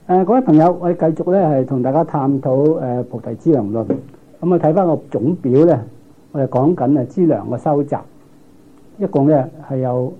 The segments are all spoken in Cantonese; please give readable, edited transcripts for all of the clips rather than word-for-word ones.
各位朋友，我哋繼續咧係同大家探討菩提資糧論。咁啊睇翻個總表咧，我哋講緊資糧嘅收集，一共咧係有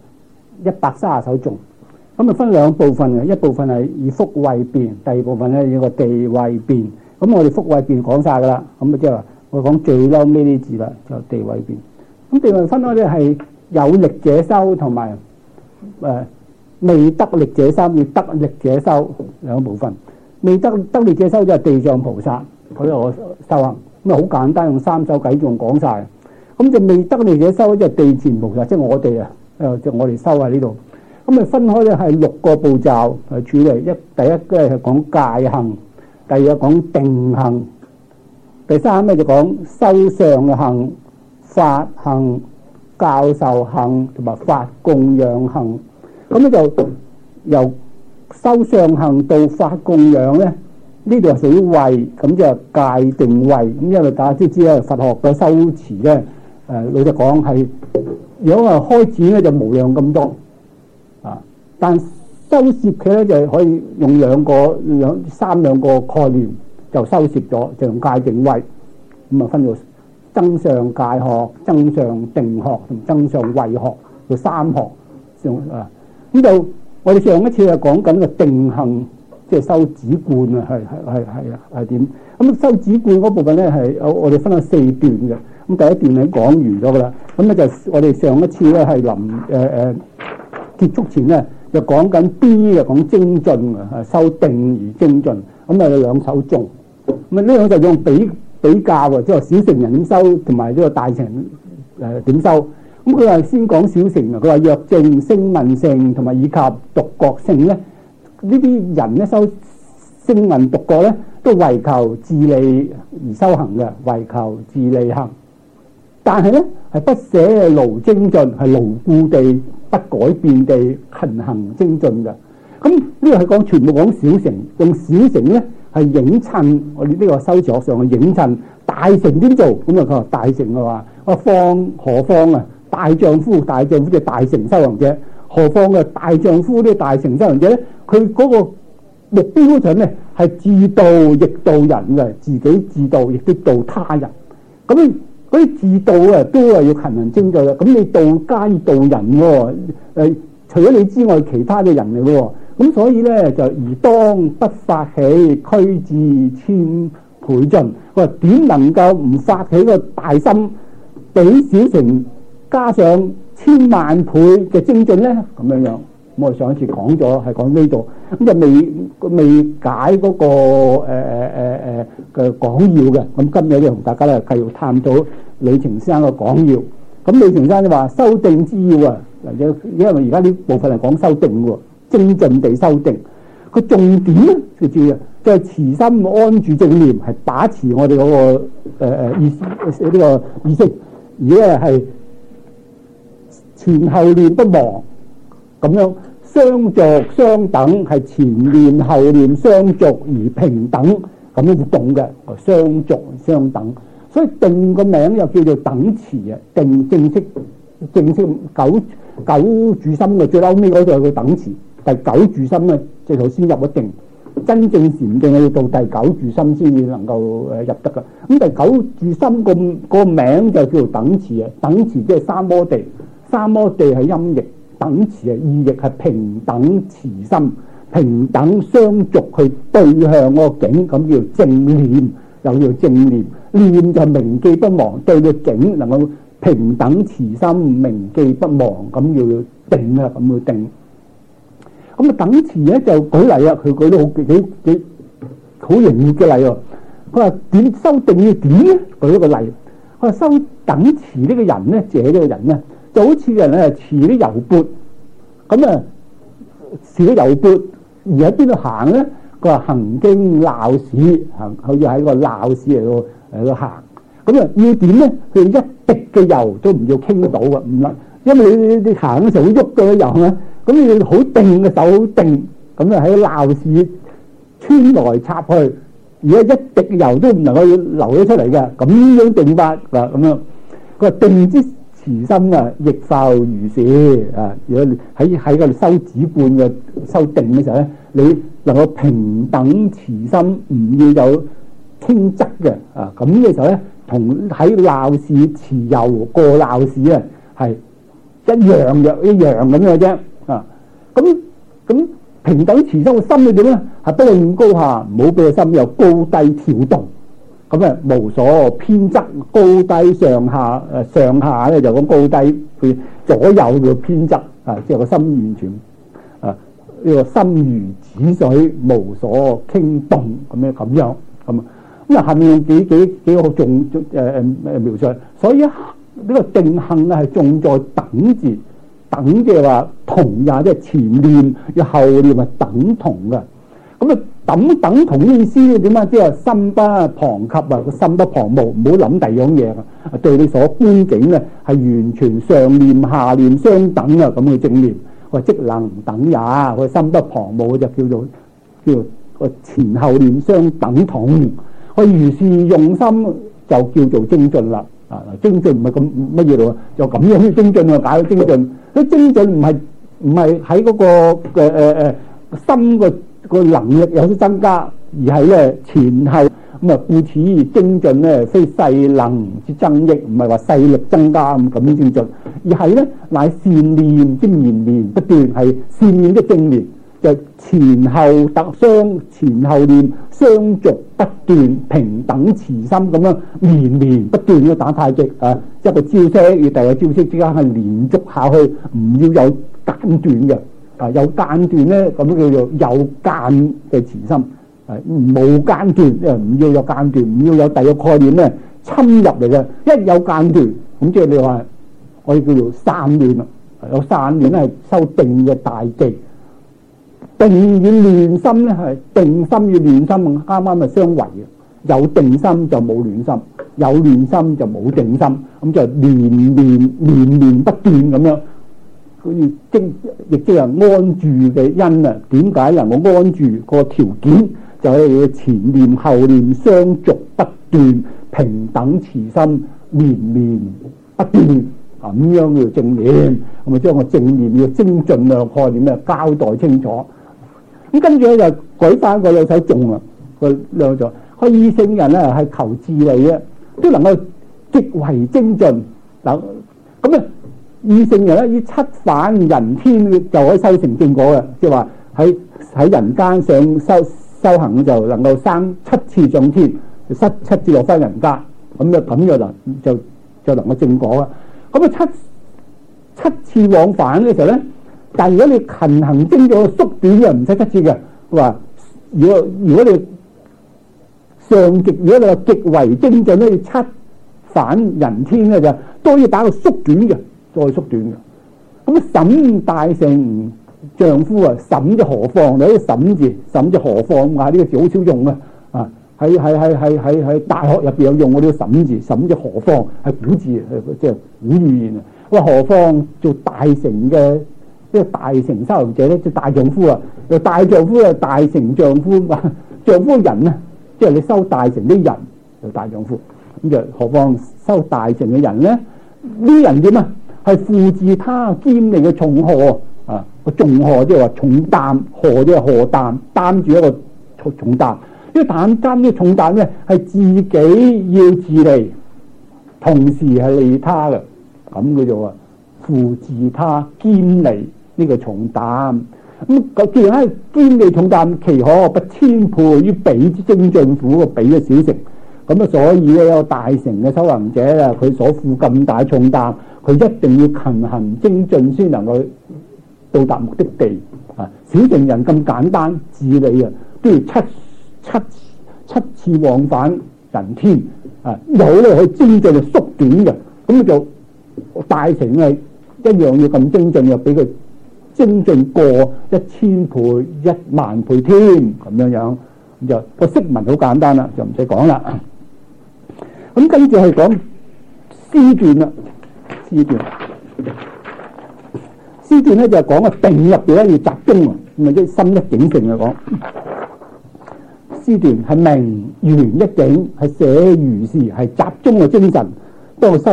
130首頌。咁啊分兩部分嘅，一部分係以福慧辨，第二部分咧以個地慧辨。咁我哋福慧辨講晒噶啦，咁啊即係話我講最嬲尾啲字啦，就地慧辨。咁地慧分開咧係有力者修同埋未得力者修與得力者修兩部分。未得力者修就係地藏菩薩佢個修行，咁啊好簡單，用3首偈頌講晒。咁就未得力者修就係地前菩薩，即係我哋啊，就我哋修喺呢度。咁啊分開咧係6個步驟去處理。第一咧係講戒行，第二講定行，第三咧就講修上行、法行、教授行同埋法供養行。咁咧就由修上行到法供養咧，呢度係屬於慧，咁就係戒定慧。咁因為大家都知咧，佛學嘅修持咧，老實講係如果話開始咧就無量咁多啊，但修攝佢咧就可以用三兩個概念就修攝咗，就用戒定慧。咁啊分到增上戒學、增上定學同增上慧學，叫3學上啊。咁就我哋上一次係講緊個定行，即係修止觀啊，係點？咁修止觀嗰部分咧係我哋分咗4段嘅。咁第一段係講完咗噶啦。咁咧就我哋上一次咧係臨結束前咧就講緊 B 就講精進啊，修定而精進。咁啊有2首頌。咁啊呢兩就用比較啊，即係小乘人點修同埋呢個大乘點修。咁佢話先講小乘啊，佢話若正聲聞乘同埋以及獨覺乘咧，呢啲人咧修聲聞獨覺咧，都為求自利而修行嘅，為求自利行。但係咧係不捨勞精進，係牢固地不改變地勤行精進嘅。咁呢個係講全部講小乘，用小乘咧係映襯我哋呢個修持學上嘅映襯。大乘點做？咁啊佢話大乘嘅話，何況啊？大丈夫即係大乘修行者，何況嘅大丈夫呢個大乘修行者咧，佢嗰個目標就咧係自度亦度人嘅，自己自度亦都度他人。咁嗰啲自度啊，都係要勤行精進嘅。咁你度皆要度人喎，除咗你之外，其他嘅人嚟喎。咁所以咧就而當不發起，驅至千倍進。佢話點能夠唔發起個大心，比小乘加上千萬倍嘅精進咧，咁樣樣。咁我哋上一次講咗係講呢度，咁就未解嗰個嘅講要嘅。咁今日咧同大家咧繼續探討呂澄先生嘅講要。咁呂澄先生就話修定之要啊，因為而家呢部分係講修定喎，精進地修定。個重點咧就注意，就係慈心安住正念，係把持我哋嗰個意思呢個意識，而咧係前後念不忘，咁樣相續相等，係前念後念相續而平等，咁樣活動嘅相續相等。所以定個名又叫做等持啊，定正式九住心嘅最後尾嗰度係個等持。第9住心咧，即係頭先入咗定，真正禪定要到第9住心先至能夠入得噶。咁第9住心個名就叫做等持啊，等持即係三摩地，三摩地係音譯，等持係意譯，係平等持心，平等相續去對向嗰個境，咁叫正念，又叫正念。念就銘記不忘，對個境能夠平等持心，銘記不忘，咁要定啊，咁要定。咁啊等持咧就舉例啊，佢舉到好容易嘅例喎。佢話點修定要點咧？舉一個例，佢話修等持呢個人咧，這呢個人咧就好似人咧持啲油缽，咁啊持啲油缽而喺邊度行咧？佢話行經鬧市，好似喺個鬧市嚟到行。咁啊要點咧？佢一滴嘅油都唔要傾到嘅，唔得，因為你行嘅時候會喐到啲油啊。咁你要好定嘅手，好定咁啊喺鬧市穿來插去，而家一滴油都唔能夠流咗出嚟嘅，咁樣定法嗱咁樣。佢話定之慈心啊，亦復如是啊！如果喺嗰度修止觀嘅修定嘅時候咧，你能夠平等慈心，唔要有傾側嘅啊！咁嘅時候咧，同喺鬧市持柔過鬧市啊，係一樣咁樣啫啊！咁平等慈心嘅心係點咧？係不論高下，唔好俾個心有高低跳動。咁啊，無所偏側，高低上下上下咧就講高低，佢左右嘅偏側啊，即係個心完全啊呢個心如止水，無所傾動咁樣咁啊。下面用幾個重描述，所以呢個定行咧係重在等字，等即係話同也，即係前念與後念係等同嘅。咁啊等同意思咧點啊？即係心不旁及啊，個心不旁騖，唔好諗第二樣嘢啊！對你所觀境咧係完全上念下念相等啊！咁嘅正念，個即能等也，個心不旁騖就叫做個前後念相等同。我如是用心就叫做精進啦。啊，精進唔係咁乜嘢咯，就咁樣去精進啊，搞到精進。啲精進唔係喺嗰個心個能力有啲增加，而係咧前後咁啊，故此精進咧非勢能之增益，唔係話勢力增加咁精進，而係咧乃善念之綿綿不斷，係善念嘅正念，就前後念相續不斷，平等慈心咁樣綿綿不斷嘅打太極啊！一個招式與第二個招式之間係連續下去，唔要有間斷嘅。有間斷咧，咁叫做有間嘅慈心，冇間斷，唔要有間斷，唔要有第二個概念咧侵入嚟嘅。一有間斷，咁即係你話可以叫做散亂啦。有散亂咧係修定嘅大忌，定與亂心咧係定心與亂心啱啱係相違嘅。有定心就冇亂心，有亂心就冇定心，咁就連綿不斷咁樣。亦即係安住嘅因啊？點解能夠安住個條件？就係前念後念相續不斷，平等慈心綿綿不斷咁樣叫正念。咁啊，將個正念要精進嘅概念咧交代清楚。咁跟住咧就舉翻個兩手頌啊，個兩手個異性人咧係求自利嘅，都能夠極為精進嗱咁啊。異性人咧以七返人天就可以修成正果嘅，即係話喺人間上修行就能夠生7次上天，就7次落翻人間，咁就能夠正果啊！咁啊七次往返嘅時候咧，但係如果你勤行精進縮短嘅唔使7次嘅，話如果你如果你話極為精進咧，要7返人天咧就都要打個縮短嘅。再縮短嘅，咁審大乘丈夫啊，審即何況？你啲審字，審即何況啊？呢個字好少用啊！啊，喺大學入邊有用嗰啲審字，審即何況係古字，即係古語言啊！喂，何況做大乘嘅即係大乘修行者咧，即係大丈夫啊！又大丈夫啊，大乘丈夫啊，丈夫人啊，即係你修大乘啲人就大丈夫，咁就何況修大乘嘅人咧？呢啲人點啊？係負自他兼利嘅重荷啊！個重荷即係話重擔，荷即係荷擔，擔住一個重擔。呢個擔呢個重擔咧係自己要自利，同時係利他嘅，咁叫做負自他兼利呢個重擔。咁既然係兼利重擔，其可不千倍於彼之精進苦嘅彼嘅小乘。咁啊，所以咧有大乘嘅修行者啊，佢所負咁大重擔。佢一定要勤行精進先能夠到達目的地啊！小乘人咁簡單自利啊，都要七次往返人天啊！有咧去精進就縮短嘅，咁就大乘係一樣要咁精進，又俾佢精進過1000倍、10000倍添咁樣，咁就個釋文好簡單啦，就唔使講啦。咁跟住係講詩段啦。詩段咧就係講個定入邊咧要集中啊，咁啊即係心一境性嚟講。詩段係明圓一境，係寫如是，係集中嘅精神。當我修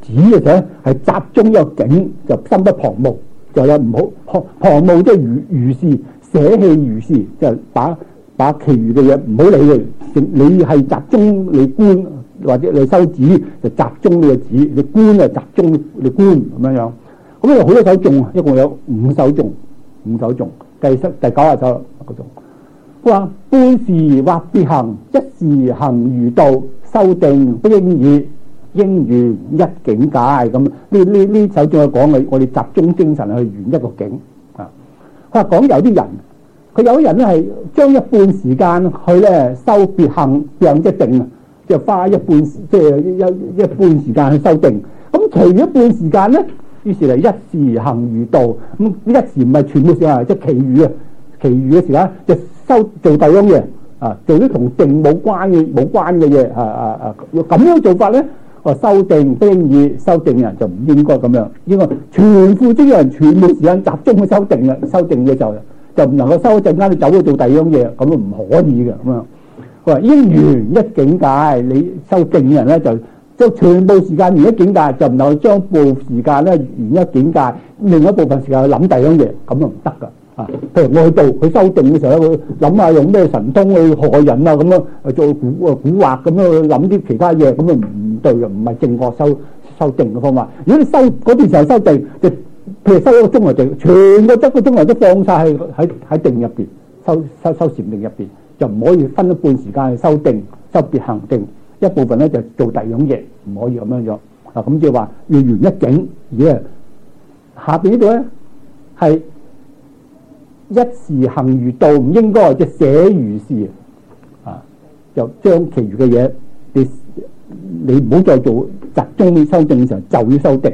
止嘅時候係集中一個境，就心不旁騖，就有唔好旁騖即係如是捨棄如是，就把其餘嘅嘢唔好理佢。你係集中你觀或者你修止，就集中你嘅止；你觀啊集中你觀咁樣樣。咁有好多首頌，一共有5首頌，5首頌。第90首嗰種，佢話半時或別行，一時行如道，修定不應已，應緣一境界。咁呢首頌係講嘅，我哋集中精神去緣一個境啊。佢話講有啲人，佢有啲人咧係將一半時間去咧修別行，別行即係定啊，即係花一半即係一半時間去修定。咁除咗一半時間咧，於是嚟一時行如道。咁一時唔係全部時間，即係其餘嘅時間就修做第二樣嘢啊，做啲同定冇關嘅嘢咁樣做法咧。修定不應已，修定人就唔應該咁樣，應該全副精神全部時間集中去修定啦。修定嘅時候就唔能夠修一陣間你走去做第二樣嘢，咁都唔可以嘅咁樣。佢話應緣一境界，你修定嘅人咧就全部時間緣一境界，就唔能夠將部時間咧緣一境界，另一部分時間去諗第二樣嘢，咁就唔得噶。譬如我去修定嘅時候咧，佢諗下用咩神通去害人啊，咁樣做蠱惑咁樣去諗啲其他嘢，咁就唔對嘅，唔係正確修定嘅方法。如果你修嗰段時候修定，就譬如修一個鐘頭定，全個7個鐘頭都放晒喺定入邊，修禪定入邊，就唔可以分一半時間去修定、修別行定，一部分咧就做第二樣嘢，唔可以咁樣樣。咁即係話要緣一境，而係下邊呢度咧係。一時行如道，唔應該即係捨如是啊，就將其餘嘅嘢你唔好再做，集中去修正嘅時候就要修定。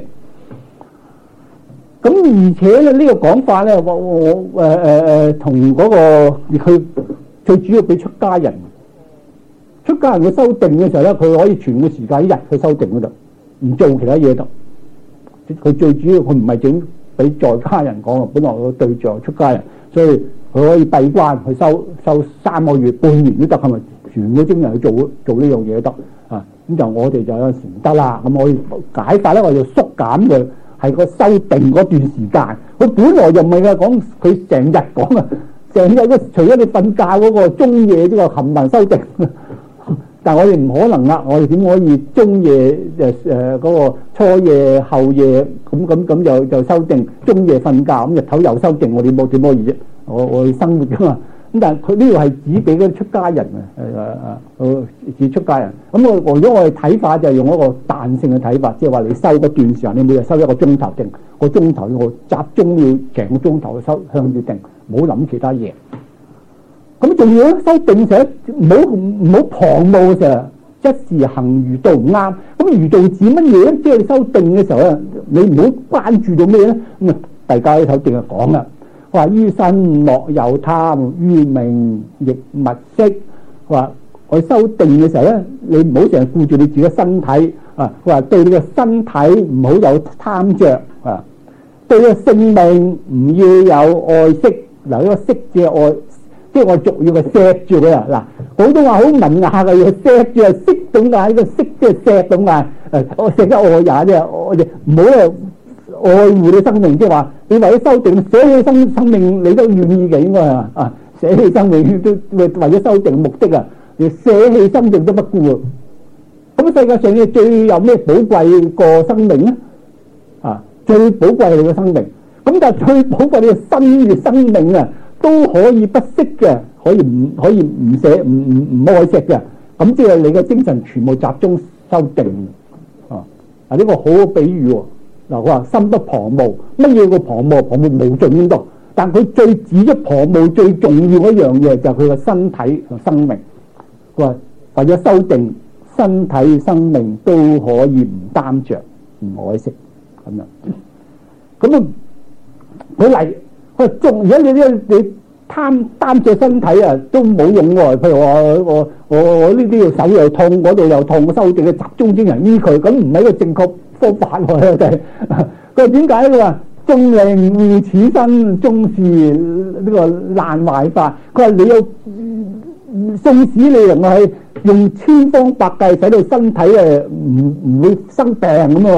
咁而且咧呢個講法咧，我同嗰個佢最主要俾出家人去修定嘅時候咧，佢可以全個時間一日去修定嗰度，唔做其他嘢得。佢最主要佢唔係整俾在家人講啊，本來個對象出家人。所以佢可以閉關去修3個月、半年都得，係咪？全個精神去做呢樣嘢都得啊！咁就我哋就有時唔得啦。咁我哋解法咧，我就縮減佢係個修定嗰段時間。佢本來就唔係嘅，講佢成日講啊，成日都除咗你瞓覺嗰個中夜呢個冚唪修定，但係我哋唔可能啦。我哋點可以中夜嗰個初夜、後夜咁就修定，中夜瞓覺咁日頭又修定，我哋冇點可以啫？我哋生活噶嘛。咁但係佢呢個係指俾嗰啲出家人指出家人。咁如果我哋睇法就係用一個彈性嘅睇法，即係話你修嗰段時間，你每日修1個鐘頭定，個鐘頭我集中要成個鐘頭去修向住定，唔好諗其他嘢。咁仲要修定時，唔好旁騖時，一時行如道唔啱。咁如道指乜嘢咧？即係你修定嘅時候咧，你唔好關注到咩咧？咁啊，大家呢首定就講啦，話於身莫有貪，於名亦勿惜。話我修定嘅時候咧，你唔好成日顧住你自己身體啊。話對你嘅身體唔好有貪着啊，對你嘅性命唔要有愛惜。嗱，呢個惜字愛。即係我俗語嘅錫住佢啊！嗱，普通話好文雅嘅嘢，錫住係識咁解，呢個識即係錫咁解。我錫得愛也啫，我哋唔好咧愛護你生命，即係話你為咗修定捨棄生命，你都願意嘅應該係啊！捨棄生命都為咗修定目的啊，你捨棄生命都不顧。咁世界上嘅最有咩寶貴過生命咧？啊，最寶貴係你嘅生命。咁但係最寶貴你嘅生命啊！都可以不惜嘅，可以唔捨唔愛惜嘅，咁即係你嘅精神全部集中修定啊！呢個好好比喻喎。嗱，佢話心不旁騖，乜嘢個旁騖？旁騖無盡咁多，但佢最指咗旁騖最重要一樣嘢就係佢嘅身體同生命。佢話為咗修定，身體生命都可以唔擔着，唔愛惜咁樣。咁啊，佢嚟。佢仲而家你擔住身體啊，都冇用喎。譬如話我呢啲手又痛，嗰度又痛，我修定嘅集中精神醫佢，咁唔係一個正確方法喎。佢話點解？佢話縱令護此身，終是呢個難壞法。佢話你要縱使你能夠係用千方百計使到身體唔會生病咁啊，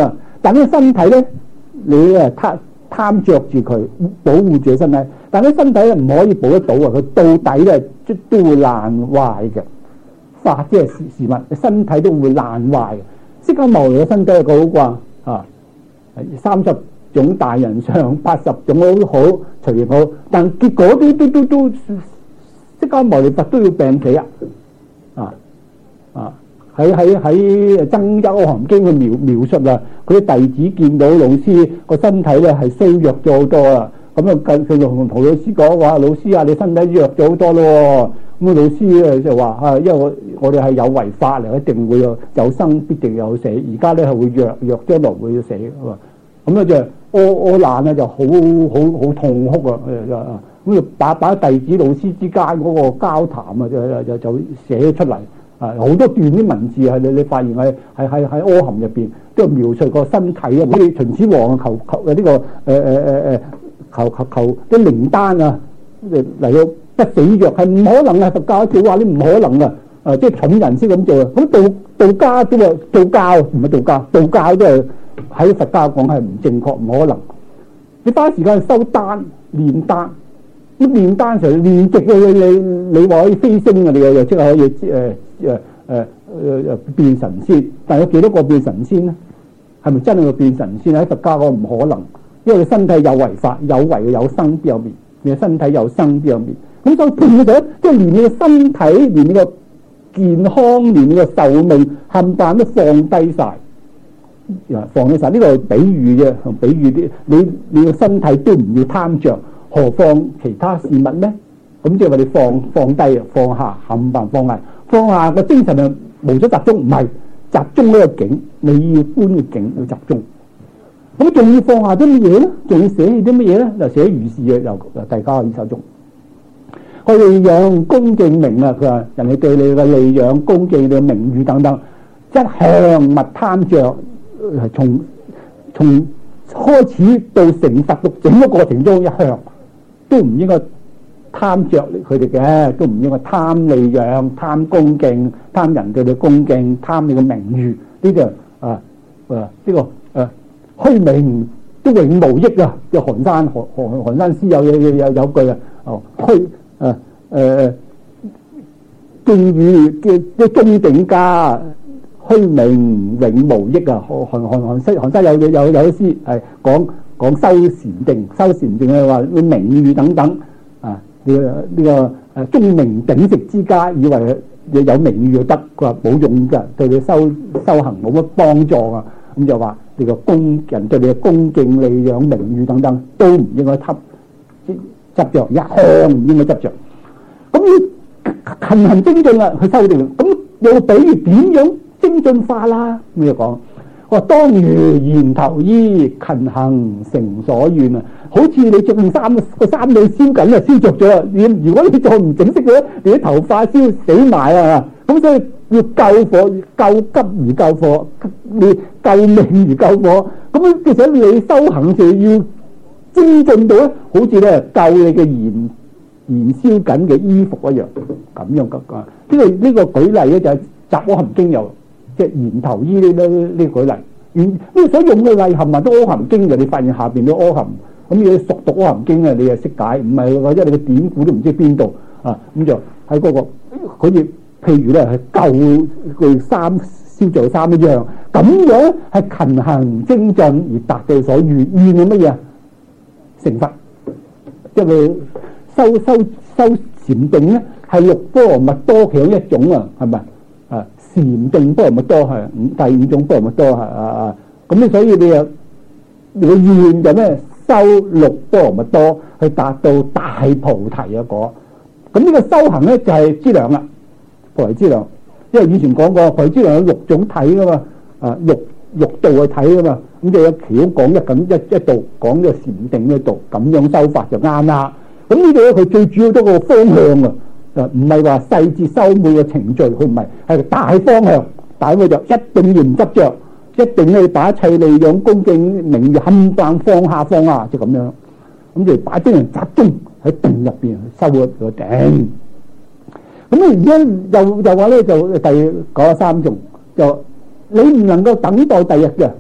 但係身體咧，你貪着住佢，保護住身體，但係身體咧唔可以保得到啊！佢到底咧都會爛壞嘅。化即係事物，身體都會爛壞嘅。釋迦牟尼嘅身體係個好啩啊，30種大人相，80種都好隨緣好，但結果都釋迦牟尼佛都要病死喺增一阿含經佢描述啦，佢啲弟子見到老師個身體咧係衰弱咗好多啦，咁啊佢就同老師講話：老師啊，你身體弱咗好多咯。咁老師咧就話因為我哋係有為法嚟，一定會有生必定有死，而家咧係會弱將來會死咁咧就屙爛咧就好痛哭啊！咁就把弟子老師之間嗰個交談啊就寫咗出嚟。好多段啲文字係你發現喺阿含入邊都描述個身體啊，好似秦始皇求呢個求啲靈丹啊嚟到不死藥係唔可能啊！佛教教話你唔可能啊！即係重人先咁做啊！咁道家都話道教唔係道家，道教都係喺佛家講係唔正確，唔可能。你花時間去修丹練丹，咁練丹時練極你話可以飛升啊！你又即係可以變神仙，但係有幾多個變神仙咧？係咪真係會變神仙？喺佛家講唔可能，因為你身體有為法，有為有生必有滅，你嘅身體有生必有滅。咁所以變咗即係連你嘅身體，連你個健康，連你個壽命冚唪唥都放低晒，放低晒。呢個係比喻啫，比喻啲你個身體都唔要貪着，何況其他事物咧？咁即係話你放低放下，冚唪唥放下。放下個精神啊，無所集中，唔係集中呢個境，你要觀嘅境要集中。咁仲要放下啲乜嘢咧？仲要捨棄啲乜嘢咧？就捨如是嘅，由大家可以手中。去利養恭敬名啊！佢話人哋對你嘅利養恭敬，你嘅名譽等等，一向勿貪着，從開始到成佛嘅整個過程中，一向都唔應該貪着佢哋嘅，都唔應該貪利養、貪恭敬、貪人對你恭敬、貪你嘅名譽，呢個呢個虛名都永無益啊！即係寒山詩有句虛敬語嘅中頂家，虛名永無益啊！寒山有啲詩係講修禪定嘅話，名譽等等啊，呢個鐘鳴鼎食之家，以為有名譽就得，佢話冇用㗎，對你修行冇乜幫助啊！咁就話你個人對你嘅恭敬、利養、名譽等等都唔應該執着，一向唔應該執着。咁要勤行精進啦，去修定。咁又比如點樣精進法啦？咁就講，我話當如燃頭衣，勤行成所願啊！好似你着件衫，個衫你燒緊啊，燒着咗啊！如果你再唔整飾嘅，你啲頭髮燒死埋啊！咁所以要救火，救急而救火，你救命而救火。咁其實你修行就要精進到咧，好似咧救你嘅燃燒緊嘅衣服一樣，咁樣嘅啊！呢個舉例咧就係《雜阿含經》有即係燃頭衣呢個舉例。呢所用嘅例含啊都阿含經嘅，你發現下邊都阿含。咁你熟讀阿含經咧，你就識解，唔係或者你嘅典故都唔知邊度啊？咁就喺嗰個好似譬如咧係舊佢衫燒做衫一樣，咁樣係勤行精進而達到所願嘅乜嘢成佛，即係佢修禪定咧，係六波羅蜜多其中一種啊，係咪啊？禪定波羅蜜多係第五種波羅蜜多係咁咧，所以你個願就咩？修六波羅蜜多去達到大菩提嘅果。咁呢個修行咧就係資糧啦，菩提資糧。因為以前講過菩提資糧有六種體噶嘛，六道去睇噶嘛。咁就有其中講一道講呢個禪定呢度，咁樣修法就啱啦。咁呢度咧佢最主要都個方向啊，唔係話細節修每個程序，佢唔係大方向。大方向就一定要唔執着。一定咧把一切利養恭敬名譽冚唪唥放下，就咁樣。咁就把啲人集中喺定入邊修個定。咁而家又話咧就第93種就你唔能夠等待第日嘅，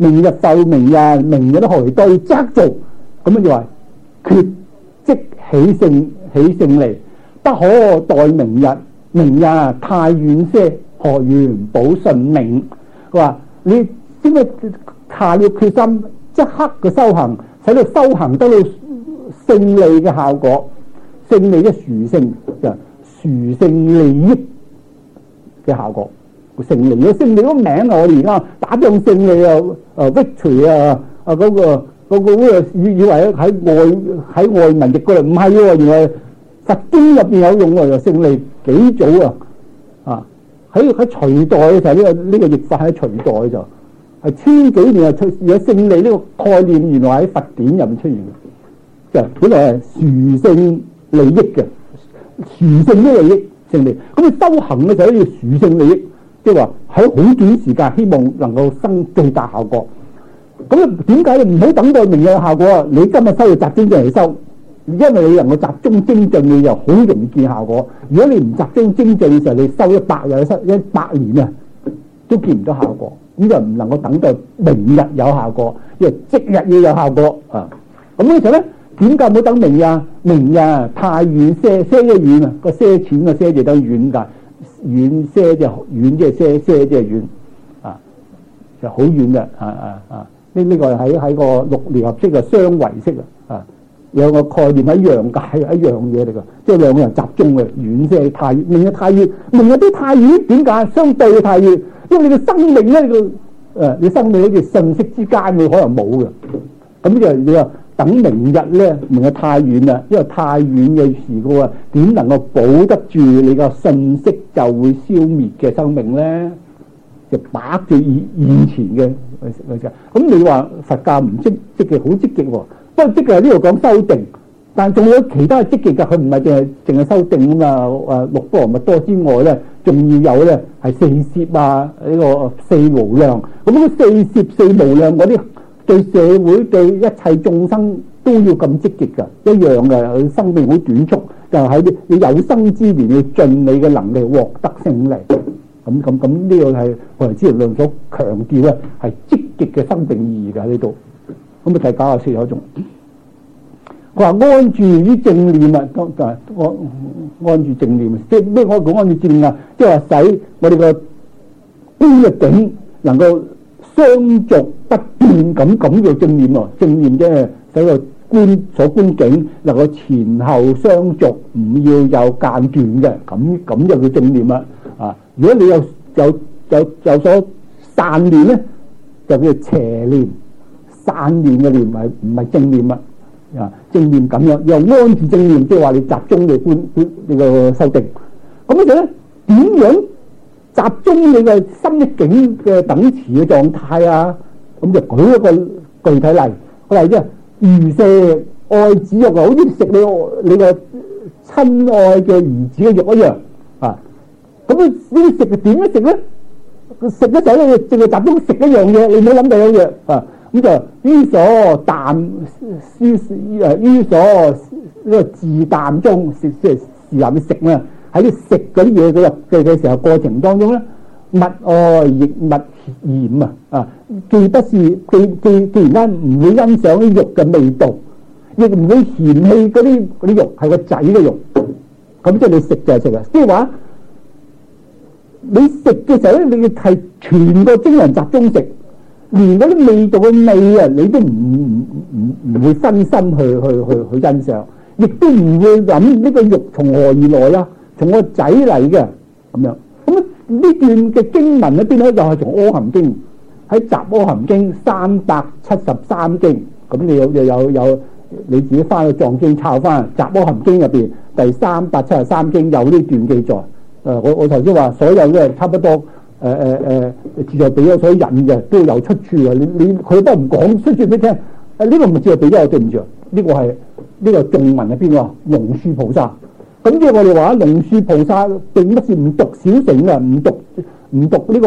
明日復明日，明日的何對則做，咁就話決即起勝利，不可待明日，明日太遠些，何緣保順命？佢話你先至下了決心，即刻嘅修行，使到修行得到勝利嘅效果，勝利嘅殊勝就殊勝利益嘅效果。勝利嘅勝利個名啊！我哋而家打仗勝利啊，victory 啊，嗰個以為喺外文譯過嚟，唔係喎，原來佛經入邊有用喎，就勝利幾早啊！喺隋代嘅時候，呢個譯法喺隋代就係千幾年啊，有勝利呢個概念，原來喺佛典入面出現嘅，就本來係殊勝利益嘅，殊勝嘅利益勝利。咁你修行嘅時候要殊勝利益。即係話喺好短時間，希望能夠生最大效果。咁點解你唔好等待明日嘅效果啊？你今日修就集中精嚟修，因為你能夠集中精進，你就好容易見效果。如果你唔集中精進嘅時候，你修100日、修100年啊，都見唔到效果。咁就唔能夠等待明日有效果，因為即日要有效果啊。咁嘅時候咧，點解唔好等明日？明日太遠些嘅遠啊，個些錢嘅些就等遠㗎。遠些就遠，即係些即係遠啊，就好遠嘅呢個喺個六離合式嘅相違式啊，有個概念喺陽界一樣嘢嚟㗎，即係兩個人集中嘅遠些太遠，明日太遠，明日都太遠，點解？相對嘅太遠，因為你嘅生命咧，你生命好似瞬息之間會可能冇嘅，咁就你話。等明日咧，明日太遠啦，因為太遠嘅事故啊，點能夠保得住你個信息就會消滅嘅生命咧？就把住現前嘅咁你話佛教唔積極，好積極喎。不過積極喺呢度講修定，但仲有其他積極㗎，佢唔係淨係修定啊嘛。六波羅蜜多之外咧，仲要有咧係四攝啊，呢個四無量。咁嗰四攝四無量嗰啲。對社會對一切眾生都要咁積極㗎，一樣嘅。佢生命好短促，就喺你有生之年要盡你嘅能力獲得勝利。咁呢個係我哋之前論所強調咧，係積極嘅生命意義㗎喺呢度。咁啊，第94有一種，佢話安住於正念啊，安住正念，即係咩？我講安住正念啊，即係話使我哋個觀嘅境能夠。相續不變咁叫正念喎，正念即係使個觀境能夠前後相續，唔要有間斷嘅，咁就叫正念啦。啊，如果你有所散念咧，就叫邪念，散念嘅念唔係正念啦。啊，正念咁樣又安住正念，即係話你集中嘅觀呢個修定。咁咧就咧點樣？集中你嘅心一境嘅等持嘅狀態啊，咁就舉一個具體例，個例啫，如射愛子肉啊，好似食你個親愛嘅兒子嘅肉一樣啊。咁呢啲食係點樣食咧？食嘅時候咧，淨係集中食一樣嘢，你唔好諗第二樣嘢啊。咁就於所啖於所呢個自啖中食，即係是啖食啦。喺你食嗰啲嘢嘅時候過程當中咧，勿愛亦勿嫌啊！既不是既然間唔會欣賞啲肉嘅味道，亦唔會嫌棄嗰啲肉係個仔嘅肉，咁即係你食就係食啊！即係話你食嘅時候咧，你係全個精神集中食，連嗰啲味道嘅味啊，你都唔會分心去欣賞，亦都唔會諗呢個肉從何而來啊！從個仔嚟嘅咁樣，咁呢段嘅經文喺邊咧？又係從《阿含經》喺《雜阿含經》373經，咁你有你自己翻去藏經抄翻《雜阿含經》入邊第373經有呢段記載。我頭先話所有嘅差不多自在比丘所引嘅都有出處啊！你佢都唔講出處俾你聽。呢個唔係自在比丘，對唔住，呢個係呢個頌文喺邊個？龍樹菩薩。咁即係我哋話龍樹菩薩並不是唔讀小乘嘅，唔讀呢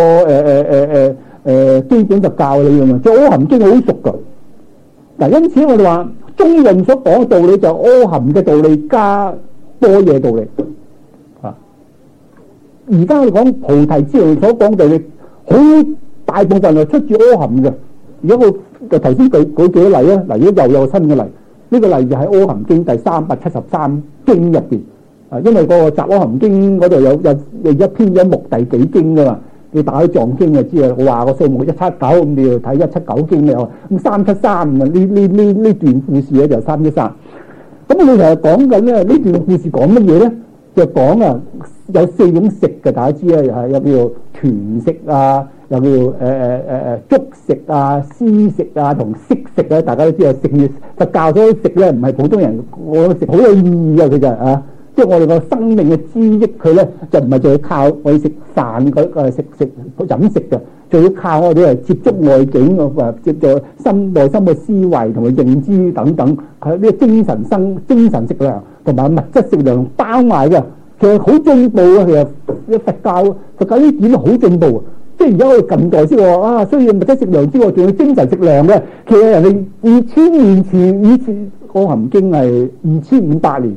個基本佛教理論啊，即係阿含經好熟噶。嗱，因此我哋話中論所講嘅道理就係阿含嘅道理加般若道理啊。而家我哋講菩提之論所講道理，好大部分係出自阿含嘅。而家我就頭先舉幾個例啊，嗱，如果又有新嘅例，呢個例就係阿含經第373經入邊啊，因為嗰個集阿含經嗰度有一篇一目第幾經噶嘛，你打開藏經就知啊。我話個數目179，咁你要睇179經咧，咁373啊，呢段故事咧就313。咁你其實講緊咧呢段故事講乜嘢咧？就講啊有4種食嘅，大家知啊，有叫做團食啊，有叫做粥食啊、絲食啊同色食啊，大家都知啊。食佛教所食咧，唔係普通人我食好有意義啊，佢就啊，即係我哋個生命嘅滋益佢咧，就唔係就係靠我哋食飯嗰食飲食嘅，仲要靠我哋係接觸外境啊，接觸內心嘅思維同埋認知等等，佢呢個精神食糧同埋物質食糧包埋嘅。其實好進步啊！其實佛教呢點好進步啊！即係而家我哋近代先話啊，需要物質食糧之外，仲要精神食糧嘅。其實人哋2000年前以前《阿含經》係2500年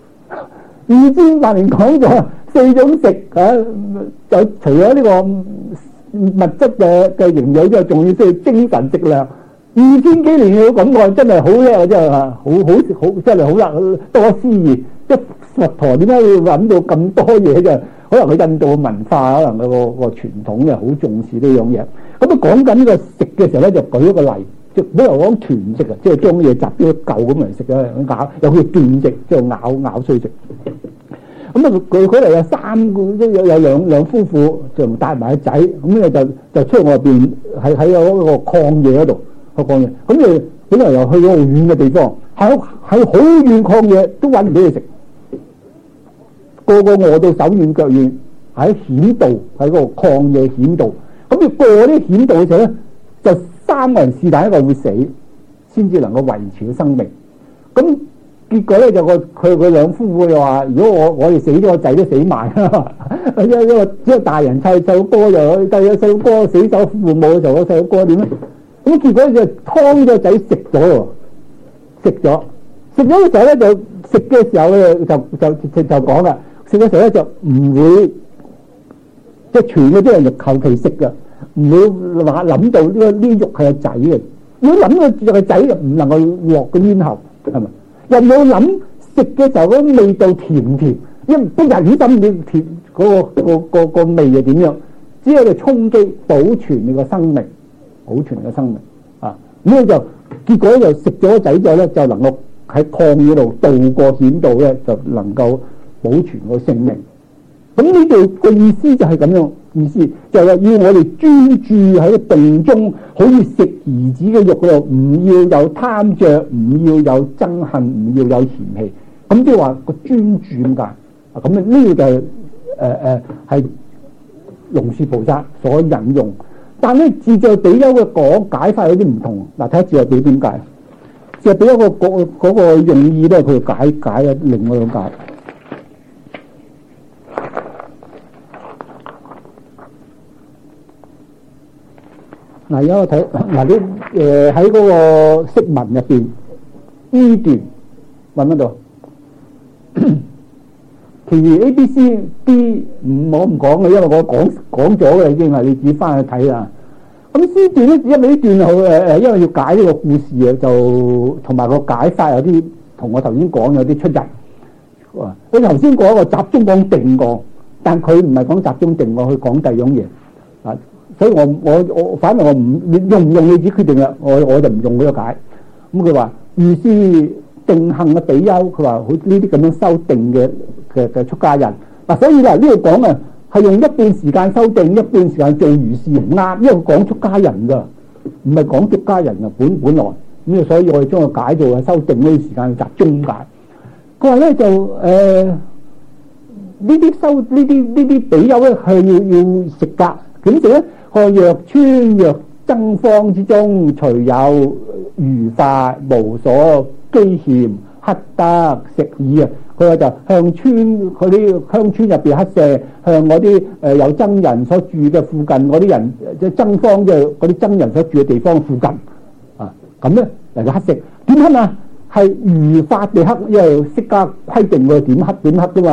，2500年講咗4種食啊，就除咗呢個物質嘅營養之外，仲要需要精神食糧。2000幾年嘅咁講真係好叻啊！真係好真係好多思議。即佛陀點解會揾到咁多嘢嘅？可能佢印度嘅文化，可能佢個傳統嘅好重視呢樣嘢。咁啊講緊呢個食嘅時候咧，就舉一個例，即係本來講團食啊，即係將嘢集咗嚿咁嚟食啊，咬有叫斷食，即係咬碎食。咁啊佢嚟有3個，有兩夫婦就帶埋個仔，咁咧就出外邊喺嗰個曠野嗰度去曠野。咁你本來又去咗好遠嘅地方，喺好遠曠野都揾唔到嘢食。個餓到手軟腳軟，喺險道，喺個曠野險道。咁要過啲險道嘅時候咧，就3個人是但一個會死，先至能夠維持到生命。咁結果咧就佢兩夫婦就話：如果我哋死咗，個仔都死埋。因為大人細佬哥就第細佬哥死咗父母嘅時候，個細佬哥點咧？咁結果就劏咗個仔食咗喎，食咗嘅時候咧就食嘅時候咧就講啦。食嘅時候咧就唔會即係全嗰啲人就求其食㗎，唔會話諗到呢肉係個仔嘅。如果諗到個仔就唔能夠落個咽喉，係咪？又冇諗食嘅時候嗰味道甜唔甜，因為不人心你甜嗰個味係點樣？只係嚟充飢保存你個生命，啊！咁就結果就食咗個仔之後咧，就能夠喺曠野度渡過險道咧，就能夠保存個性命。咁呢度個意思就係咁樣，意思就係要我哋專注喺定中，好似食兒子嘅肉嗰度，唔要有貪着，唔要有憎恨，唔要有嫌棄。咁即係話個專注咁解。咁呢個就係龍樹菩薩所引用。但係自在比丘嘅講解法有啲唔同。嗱，睇下自在比丘點解？自在比丘嗰個用意咧，佢解另外一種解。嗱，而家我睇嗱啲喺嗰個釋文入邊呢段揾得到，其餘 A、B、C、D 我唔講嘅，因為我講咗嘅已經係你自己翻去睇啦。咁 C 段咧，因為呢段好因為要解呢個故事啊，就同埋個解法有啲同我頭先講有啲出入。我頭先講一個集中講定講，但佢唔係講集中定講，去講第二樣嘢啊。所以我反正我唔用你自己決定啦，我就唔用呢個解。咁佢話意思定行嘅比丘，佢話好呢啲咁樣修定嘅出家人嗱，所以嗱呢度講啊係用一半時間修定，一半時間做如是唔啱，因為講出家人噶，唔係講出家人啊本來咁，所以我哋將佢解做係修定呢啲時間集中解。佢話咧就呢啲比丘咧係要食格，點食咧？個藥村藥增方之中，隨有餘法，無所譏欠，乞得食耳啊！佢話就向村嗰啲鄉村入邊乞舍，向嗰啲有僧人所住嘅附近嗰啲人，即係增方，即係嗰啲僧人所住嘅地方附近啊！咁咧嚟到乞食，點乞啊？係餘法地乞，因為釋迦規定佢點乞噶嘛啊！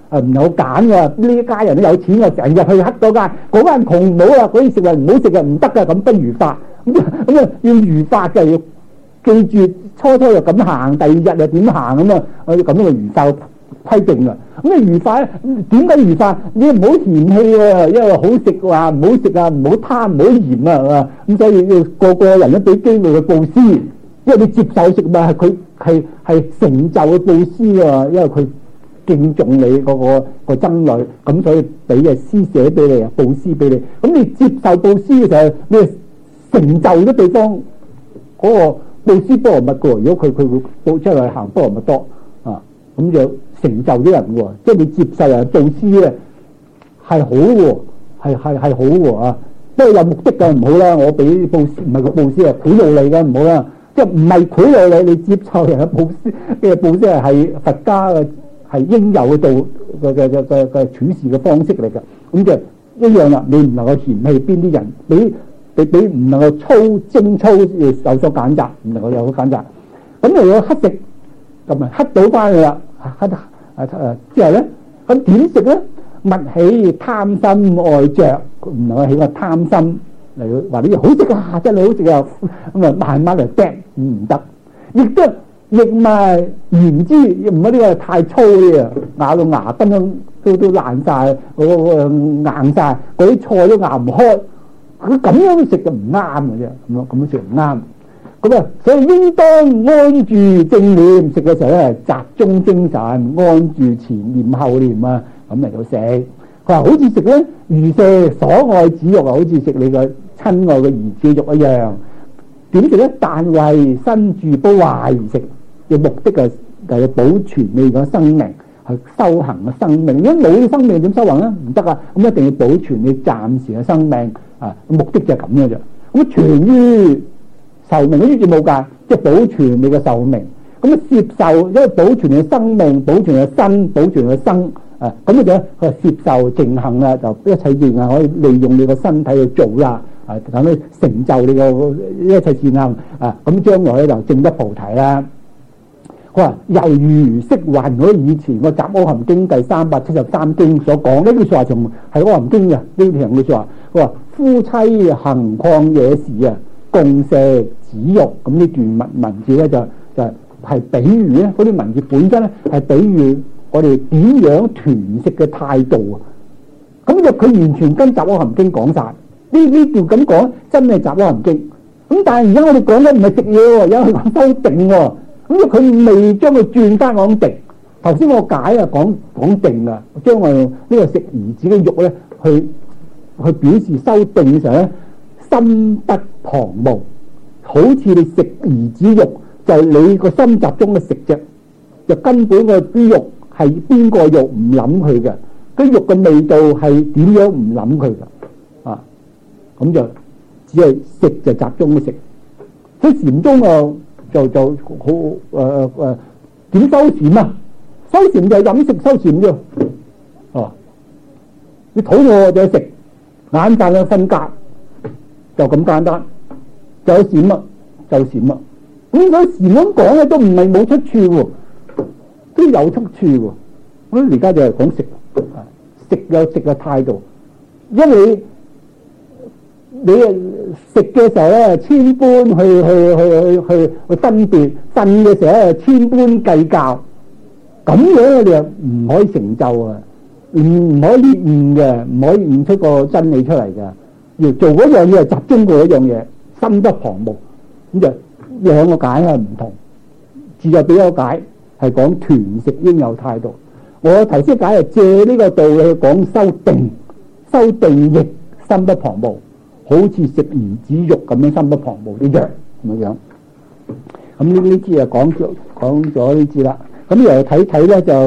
唔好揀㗎。呢家人都有錢㗎，成日去乞嗰間，嗰間窮唔好啊，嗰啲食物唔好食嘅，唔得㗎，咁不如法。咁啊要如法嘅，要記住初就咁行，第二日又點行咁啊？我咁樣嘅如法規定啊。咁啊如法咧，點解如法？你唔好嫌棄喎，因為好食話唔好食啊，唔好貪，唔好嫌啊，係嘛？咁所以要個個人都俾機會去布施，因為你接受食物係佢係成就嘅布施啊，因為佢敬重你個僧侶，咁所以俾嘅施捨俾你啊，布施俾你。咁你接受布施嘅時候，你成就咗對方嗰個布施波羅蜜嘅喎。如果佢會報出嚟行波羅蜜多啊，咁就成就啲人喎。即係你接受人布施咧係好喎，係好喎啊！不過有目的嘅唔好啦，我俾布施唔係個布施啊，賄賂你嘅唔好啦。即係唔係賄賂你，你接受人嘅布施嘅布施係佛家嘅係應有嘅道嘅處事嘅方式嚟嘅。咁就一樣啦，你唔能夠嫌棄邊啲人，你唔能夠精粗有所揀擇，唔能夠有所揀擇。咁如果乞食咁啊，乞到翻去啦，之後咧，咁點食咧？勿起貪心愛着，唔能夠起個貪心嚟話呢樣好食啊，真係好食啊，咁啊慢慢嚟掟唔得，亦都亦咪言之唔好呢個太粗嘅，咬到牙根都爛晒，硬晒，嗰啲菜都咬唔開。佢咁樣食就唔啱嘅啫，咁樣食唔啱。咁啊，所以應當安住正念，食嘅時候咧，集中精神，安住前念後念啊，咁嚟到食。佢話好似食咧如食所愛子肉啊，好似食你個親愛嘅兒子肉一樣。點食咧？但為身住不壞而食嘅目的啊，就係保存你個生命，係修行嘅生命。如果冇生命點修行咧？唔得啊！咁一定要保存你暫時嘅生命啊，目的就係咁嘅啫。咁存於壽命，於住冇界，即係保存你嘅壽命。咁啊攝受，因為保存你嘅生命，保存你嘅身，保存你嘅生啊。咁佢攝受淨行啦，就一切善行可以利用你個身體去做啦。啊，等你成就你嘅一切善行啊。咁將來咧就證得菩提啦。佢話猶如釋雲，我以前個《雜阿含經》第373經所講呢句說話，仲係阿含經嘅呢條句說話。佢話夫妻行曠野時啊，共食子肉。咁呢段文字咧就係比喻咧，嗰啲文字本身咧係比喻我哋點樣團食嘅態度啊。咁就佢完全跟《雜阿含經》講晒。呢段咁講真係《雜阿含經》。咁但係而家我哋講嘅唔係食嘢喎，而家佢講修定喎。咁佢未將佢轉翻講定。頭先我解啊講定啊，將我呢個食兒子嘅肉咧去表示修定嘅時候咧，心不旁騖，好似你食兒子肉就係你個心集中嘅食啫，就根本個啲肉係邊個肉唔諗佢嘅，啲肉嘅味道係點樣唔諗佢嘅啊，咁就只係食就集中嘅食。喺禪宗啊就好點修禪啊？修禪就係飲食修禪啫。哦，你肚餓就食，眼瞓就瞓覺，就咁簡單，就禪啦，就禪啦。咁所以禪咁講咧都唔係冇出處喎，都有出處喎。咁而家就係講食，食有食嘅態度，因為你食嘅時候咧，千般去分別；瞓嘅時候咧，千般計較。咁樣你就唔可以成就啊，唔可以悟嘅，唔可以悟出個真理出嚟嘅。要做嗰樣嘢係集中過嗰樣嘢，心不旁騖。咁就兩個解係唔同。自在比丘解係講團食應有態度。我頭先解係借呢個道理去講修定，修定亦心不旁騖。好似食兒子肉咁樣心不旁騖一樣咁樣。咁呢支啊講咗呢支啦。咁又睇睇咧就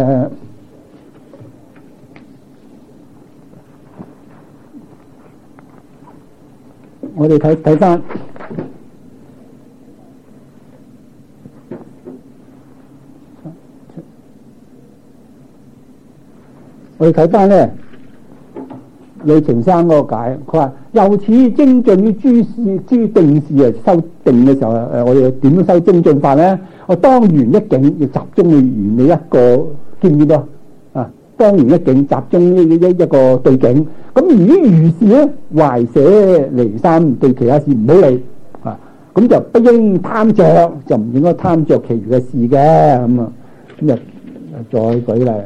我哋睇翻咧。李澄生嗰個解，佢話由此精進於諸定事啊，修定嘅時候我哋點樣修精進法咧？我當緣一境要集中去緣你一個，見唔見到啊？ 當年一境，集中一個對境。咁而啲如是咧，懷捨離心，對其他事唔好理啊。咁就不應貪着，就唔應該貪着其餘嘅事嘅。咁啊，咁就再舉例。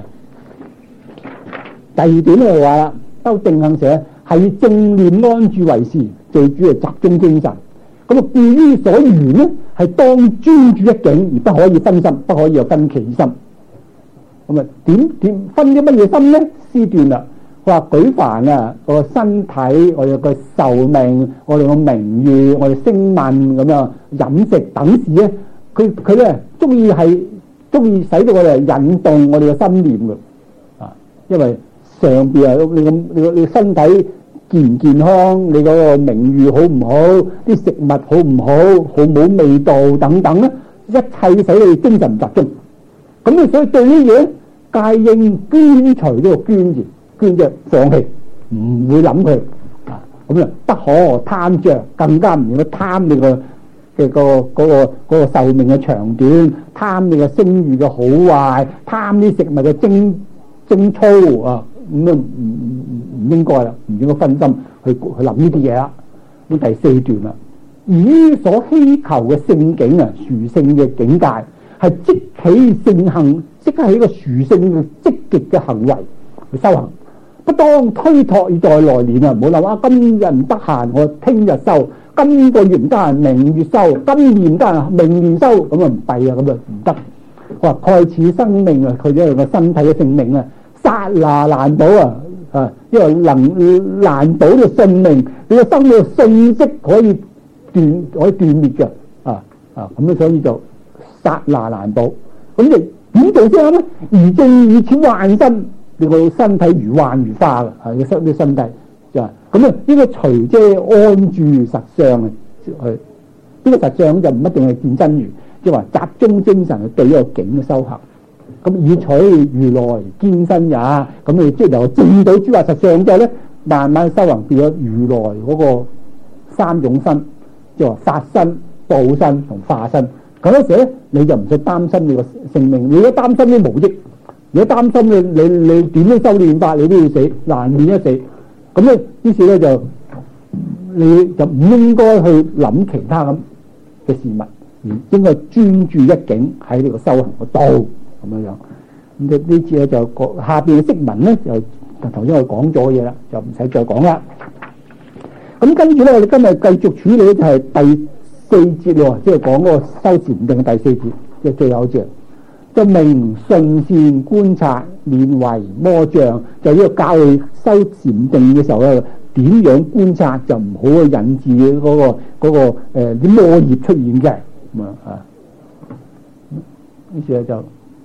第二點就話啦，修正行者係以正念安住為事，最主要集中精神。咁啊，故於所緣咧，係當專注一境，而不可以分心，不可以有分歧心。咁啊，點分啲乜嘢心咧？師斷啦，佢話舉凡啊，個身體，我哋個壽命，我哋個名譽，我哋聲聞咁樣飲食等事咧，佢咧中意使到我哋引動我哋嘅心念嘅啊，因為上邊啊，你身體健唔健康，你嗰個名譽好唔好，啲食物好唔好，好冇味道等等咧，一切使你精神集中。咁你所以對呢嘢皆應捐除呢個捐字，捐就放棄，唔會諗佢啊。咁啊，不可貪着，更加唔應該貪你嘅嗰個壽命嘅長短，貪你嘅聲譽嘅好壞，貪啲食物嘅精粗啊，咁啊唔應該啦，唔應該分心去諗呢啲嘢啦。咁第四段啦，於所希求嘅聖境啊，殊勝嘅境界，係即起聖行，即刻起一個殊勝嘅積極嘅行為去修行，不當推託以待來年啊！唔好諗啊，今日唔得閒，我聽日修；今個月唔得閒，明月修；今年唔得閒，明年修。咁啊唔弊啊，咁啊唔得。我話蓋此生命啊，佢呢個身體嘅性命啊，剎那難保啊！因為難保嘅性命，你個生命信息可以斷滅嘅咁啊，所以就剎那難保。咁你點做先咧？而正以此幻身，你個身體如幻如化嘅，係個身體就係咁啊！呢個隨即安住實相啊，呢個實相就唔一定係見真如，即係話集中精神去對呢個境嘅修行。咁以取如來堅身也，咁你即係由證到諸法實相之後咧，慢慢修行變咗如來嗰個三種身，即係話法身、報身同化身。咁嗰時咧，你就唔使擔心你個性命。你如果擔心啲無益，如果擔心你點樣修煉法，你都要死，難免一死。咁咧，於是咧就你就唔應該去諗其他咁嘅事物，而應該專注一境喺呢個修行嘅道。咁樣樣，咁呢次咧就下邊嘅釋文咧，就頭先我講咗嘢啦，就唔使再講啦。咁跟住咧，我哋今日繼續處理就係第四節喎，即係講嗰個修禪定嘅第四節，即係最後一節，就明順善觀察，免為魔障。就呢個教佢修禪定嘅時候咧，點樣觀察就唔好去引致嗰個啲魔業出現嘅咁啊。於是咧就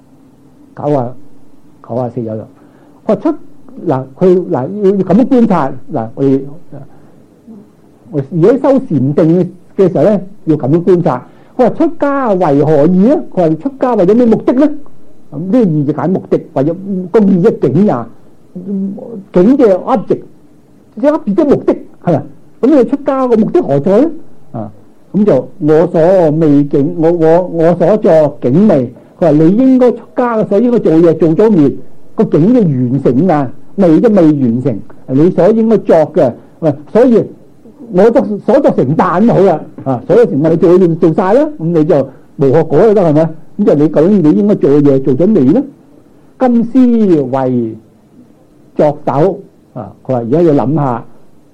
94有啦。佢出嗱，佢嗱要咁樣觀察嗱，我而家修禪定嘅時候咧，要咁樣觀察。佢話出家為何意咧？佢話出家為咗咩目的咧？咁呢個意就解目的，為咗公義一境呀，境嘅 object， 即係 object 嘅目的係咪？咁你出家個目的何在咧？咁就我所未境，我所作境未。佢話你應該出家嘅時候應該做嘢做咗未？個境嘅完成啊，未都未完成，你所應該作嘅，所以我所作成辦好啦，所有成辦你做晒啦，咁你就無學果就得係咪？咁就你究竟你應該做嘅嘢做咗未咧？今思為作首佢話而家要諗下，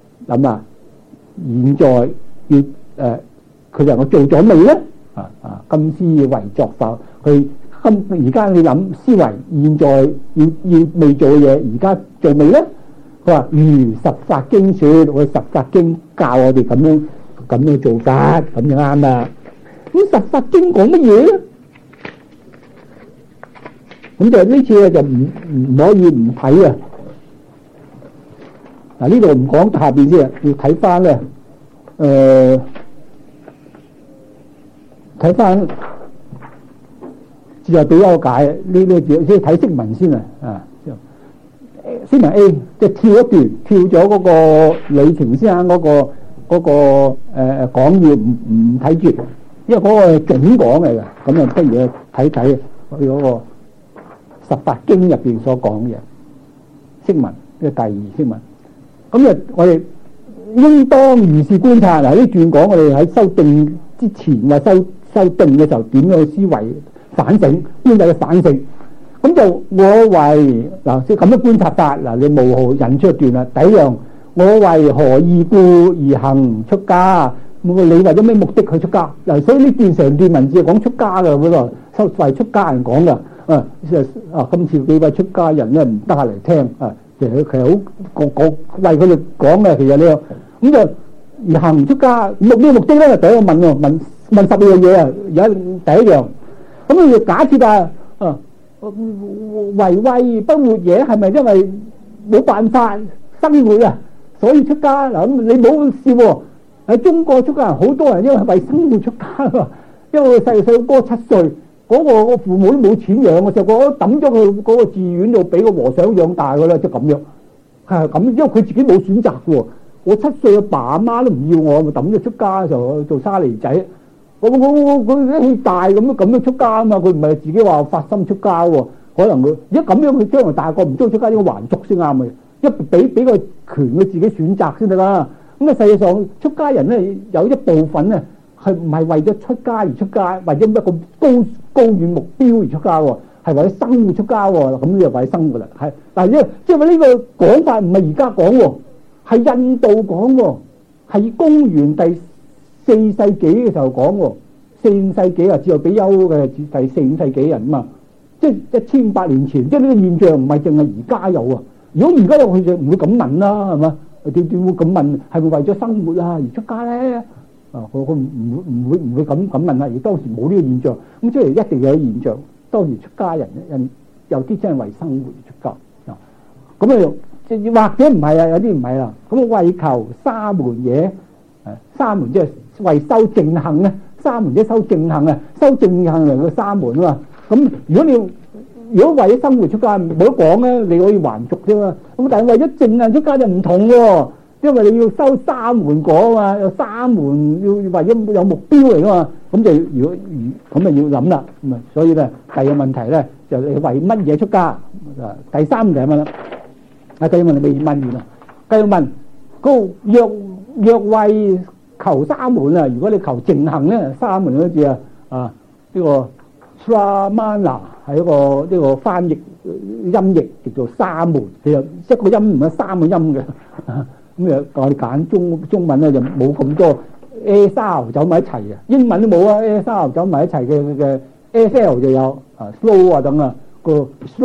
現在要佢就我做咗未咧？今思為作首，佢而家你諗思維，現在要未做嘅嘢，而家做未咧？佢話如十法經說，我十法經教我哋咁樣做法，咁就啱啦。咁十法經講乜嘢咧？咁就呢次咧就唔可以唔睇啊！嗱，呢度唔講下邊先，要睇翻咧，睇翻自由比丘解呢個字，先睇釋文先啊！釋文 A 即係跳一段，跳咗嗰個李澄先生嗰個講要唔睇住，因為嗰個係總講嚟嘅，咁啊不如睇睇佢嗰個十法經入邊所講嘅。 釋文，呢個第二釋文。咁我哋應當如是觀察。嗱，呢段講我哋喺修訂之前或修訂嘅時候點樣思維反省，邊有嘅反省？咁就我為嗱，即係咁樣觀察法嗱，你無號引出一段啦。第一樣，我為何意故而行出家？你為咗咩目的去出家？嗱，所以呢段成段文字係講出家嘅嗰度，收為出家人講嘅。今次幾位出家人咧唔得閒嚟聽啊，其實好為佢哋講嘅。其實呢咁就而行出家咩目的咧？第一個問10樣嘢啊，而家第一樣咁你假設為為不活嘢，係咪因為冇辦法生活啊，所以出家嗱？咁你冇笑喎，喺中國出家人好多人因為為生活出家啊，因為細哥7歲，嗰個父母都冇錢養嘅時候，我抌咗佢嗰個寺院度俾個和尚養大嘅啦，即係咁樣係咁，因為佢自己冇選擇嘅喎。我7歲阿爸阿媽都唔要我，咪抌咗出家就做沙彌仔。佢啲氣大咁樣出家啊嘛，佢唔係自己話發心出家喎。可能佢一咁樣，佢將來大個唔中意出家，應該還俗先啱嘅。一俾個權佢自己選擇先得啦。咁啊，實際上出家人咧有一部分咧係唔係為咗出家而出家，為咗一個高遠目標而出家喎，係為咗生活出家喎。咁你就為生活啦。係，但係即係話呢個講法唔係而家講喎，係印度講喎，係公元第4世紀嘅時候講喎。4、5世紀啊，自由比丘嘅第4、5世紀人啊嘛，即係1500年前，即係呢個現象唔係淨係而家有啊。如果而家有，佢就唔會咁問啦，係嘛？點會咁問？係咪為咗生活啊而出家咧？佢唔會咁問啦。而當時冇呢個現象，咁即係一定有現象。當時出家人有啲真係為生活而出家啊。咁啊，或者唔係啊，有啲唔係啦。咁為求沙門嘢，沙門即係為修正行咧。沙門即係修正行啊，修正行嚟個沙門啊嘛。咁如果為咗生活出家，冇得講咧，你可以還俗啫嘛。咁但係為咗正行出家就唔同喎，因為你要修沙門果啊嘛，有沙門要為咗有目標嚟噶嘛。咁就如果咁啊要諗啦。咁啊，所以咧第二個問題咧就你為乜嘢出家？第三問題係乜啦？第二問題未問完啊，繼續問高若為求沙門啊！如果你求淨行咧，沙門嗰字呢個 Sramana 係一個呢個翻譯音譯叫做沙門，其實一個音唔係3個音嘅。咁我哋揀中文咧就冇咁多 SL 走埋一齊嘅，英文都冇啊 SL 走埋一齊嘅 SL 就有slow 啊等啊個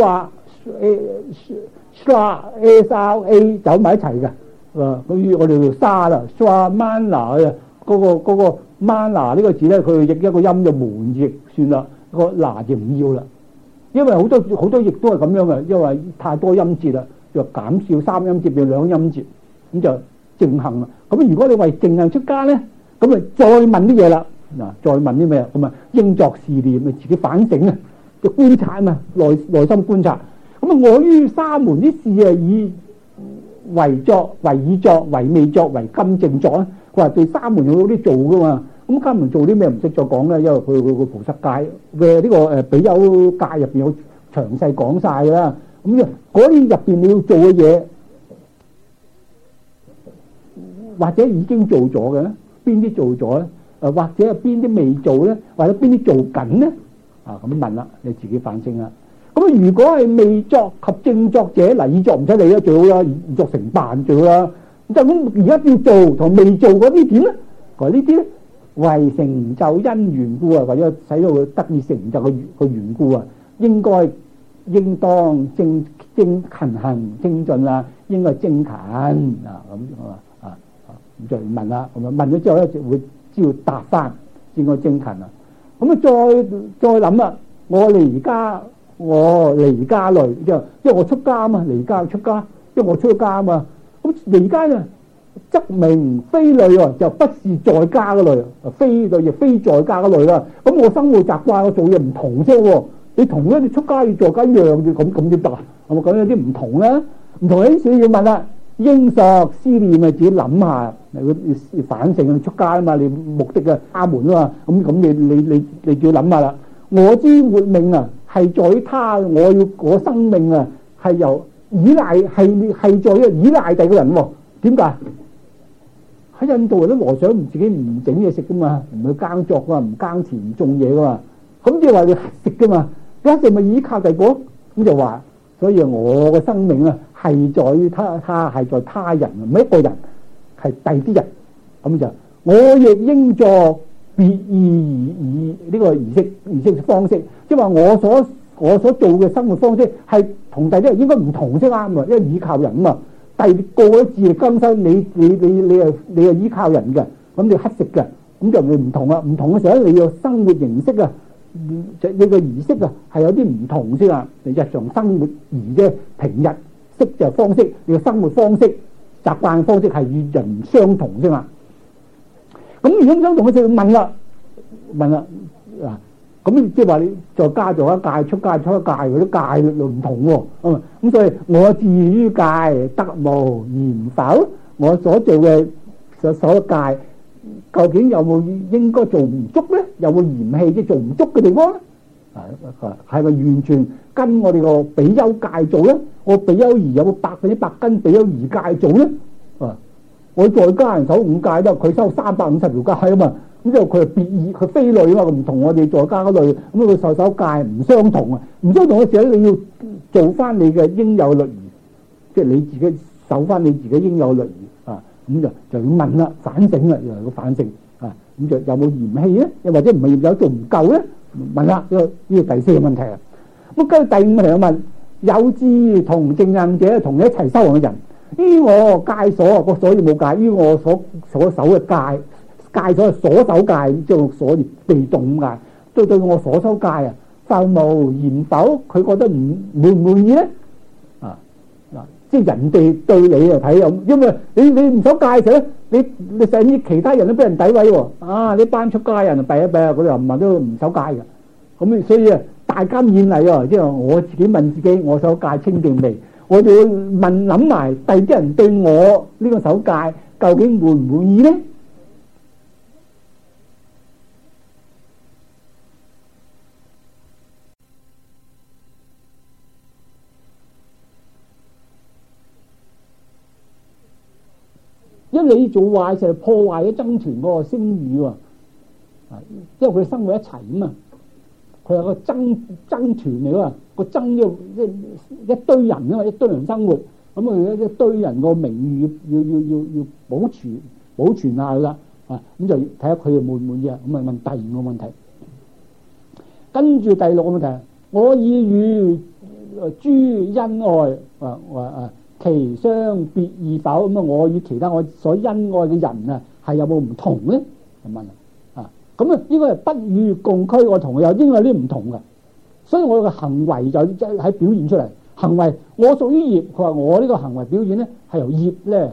SRA 走埋一齊嘅。咁我哋叫沙啦 Sramana 嗰個 mana 呢個字咧，佢譯一個音就門譯算啦，個拿就唔要啦。因為好多譯都係咁樣嘅，因為太多音節啦，就減少3音節變2音節，咁就正行啦。咁如果你為正行出家咧，咁咪再問啲嘢啦。嗱，再問啲咩？咁啊，應作是念，咪自己反省啊，就觀察啊嘛，內心觀察。咁啊，我於沙門啲事啊，以為作、為已作、為未作、為今正作啊。佢話對沙門有啲做噶嘛，咁沙門做啲咩唔識再講咧，因為佢個菩薩戒嘅呢個比丘戒入邊有詳細講晒啦。咁嗰啲入邊你要做嘅嘢，或者已經做咗嘅咧，邊啲做咗咧？或者係邊啲未做咧？或者邊啲做緊咧？咁問啦，你自己反省啦。咁如果係未作及正作者，嗱，已作唔使理啦，最好啦，已作成辦最好啦。咁而家要做同未做嗰啲點咧？佢呢啲咧為成就因緣故啊，為咗使到佢得以成就個緣故啊，應當精勤行精進啦，應該精勤咁就問啦。咁問咗之後咧，就會知道答翻應該精勤啊。咁啊再諗啦，我離家累，因為我出家啊嘛，離家出家，因為我出咗家啊嘛。咁離家啊，則名非累喎，就不是在家嘅累，非累亦非在家嘅累啦。咁我生活習慣，我做嘢唔同啫喎。你同咧，你出家要在家一樣嘅，咁點得啊？係咪咁有啲唔同咧？唔同呢啲要問啦，應作思念咪自己諗下，要反省你出家啊嘛，你目的嘅沙門啊嘛，咁你要諗下啦。我之活命啊，係在於他，我生命啊係由依賴係在依賴第二個人喎？點解？喺印度啲和尚自己唔整嘢食噶嘛，唔去耕作噶嘛，唔耕田唔種嘢噶嘛，咁即係話你食噶嘛，一食咪依靠第二個，咁就話，所以我嘅生命啊係在於他係在他人，唔係一個人，係第二啲人，咁就我亦應作別意呢個儀式方式，即係話我所做嘅生活方式係同第啲人應該唔同先啱啊，因為依靠人啊嘛。第二個都自力更生，你係依靠人嘅，咁你乞食嘅，咁就會唔同啦。唔同嘅時候，你嘅生活形式啊，你個儀式啊係有啲唔同先啊。你日常生活儀啫，平日式就方式，你嘅生活方式、習慣方式係與人唔相同先嘛。咁如果唔相同嘅就問啦嗱。咁即係話你在家做一戒，出家出一戒，嗰啲戒律唔同喎。咁所以我至於戒得無嚴否？我所做嘅所戒，究竟有冇應該做唔足咧？有冇嫌棄即係做唔足嘅地方咧？係咪完全跟我哋個比丘戒做咧？我比丘儀有冇100%跟比丘儀戒做咧？我在家人守5戒都，佢收350條戒啊嘛。咁之後佢係別異，佢非類啊嘛，唔同我哋在家嗰類，咁佢受戒唔相同啊，唔相同嘅時候你要做翻你嘅應有律儀，即係你自己守翻你自己應有律儀啊，咁就要問啦，反省啦，又係個反省啊，咁就有冇嫌棄咧？又或者唔係有做唔夠咧？問啦，呢個第4個問題啊。咁跟住第5個問題我問：有志同正印者同你一齊修行嘅人，於我戒所，個所以冇戒，於我所守嘅戒。戒所守戒，即係所被動戒，對我所修戒啊，否無嚴否？佢覺得滿唔滿意咧？即係人哋對你嚟睇，因為你唔守戒嘅時候，你甚至其他人都俾人詆毀喎。你班出家人弊啊，嗰啲人民都唔守戒嘅。咁所以大家勉勵啊，即係我自己問自己，我守戒清定未？我哋要諗埋第啲人對我呢個守戒究竟滿唔滿意咧？因為你做壞就係破壞咗僧團嗰個聲譽喎，因為佢哋生活一齊啊嘛，佢係個僧團嚟㗎嘛，個僧一堆人啊嘛，一堆人生活，咁一堆人個名譽要保存下啦，咁就睇下佢哋滿唔滿意啊。咁啊問第2個問題，跟住第6個問題，我已與諸恩愛其相別異否？咁我與其他我所恩愛嘅人啊，係有冇唔同咧？就問咁應該係不與共區，我同佢有應該有啲唔同嘅，所以我嘅行為就喺表現出嚟。行為我屬於業，佢話我呢個行為表現咧係由業咧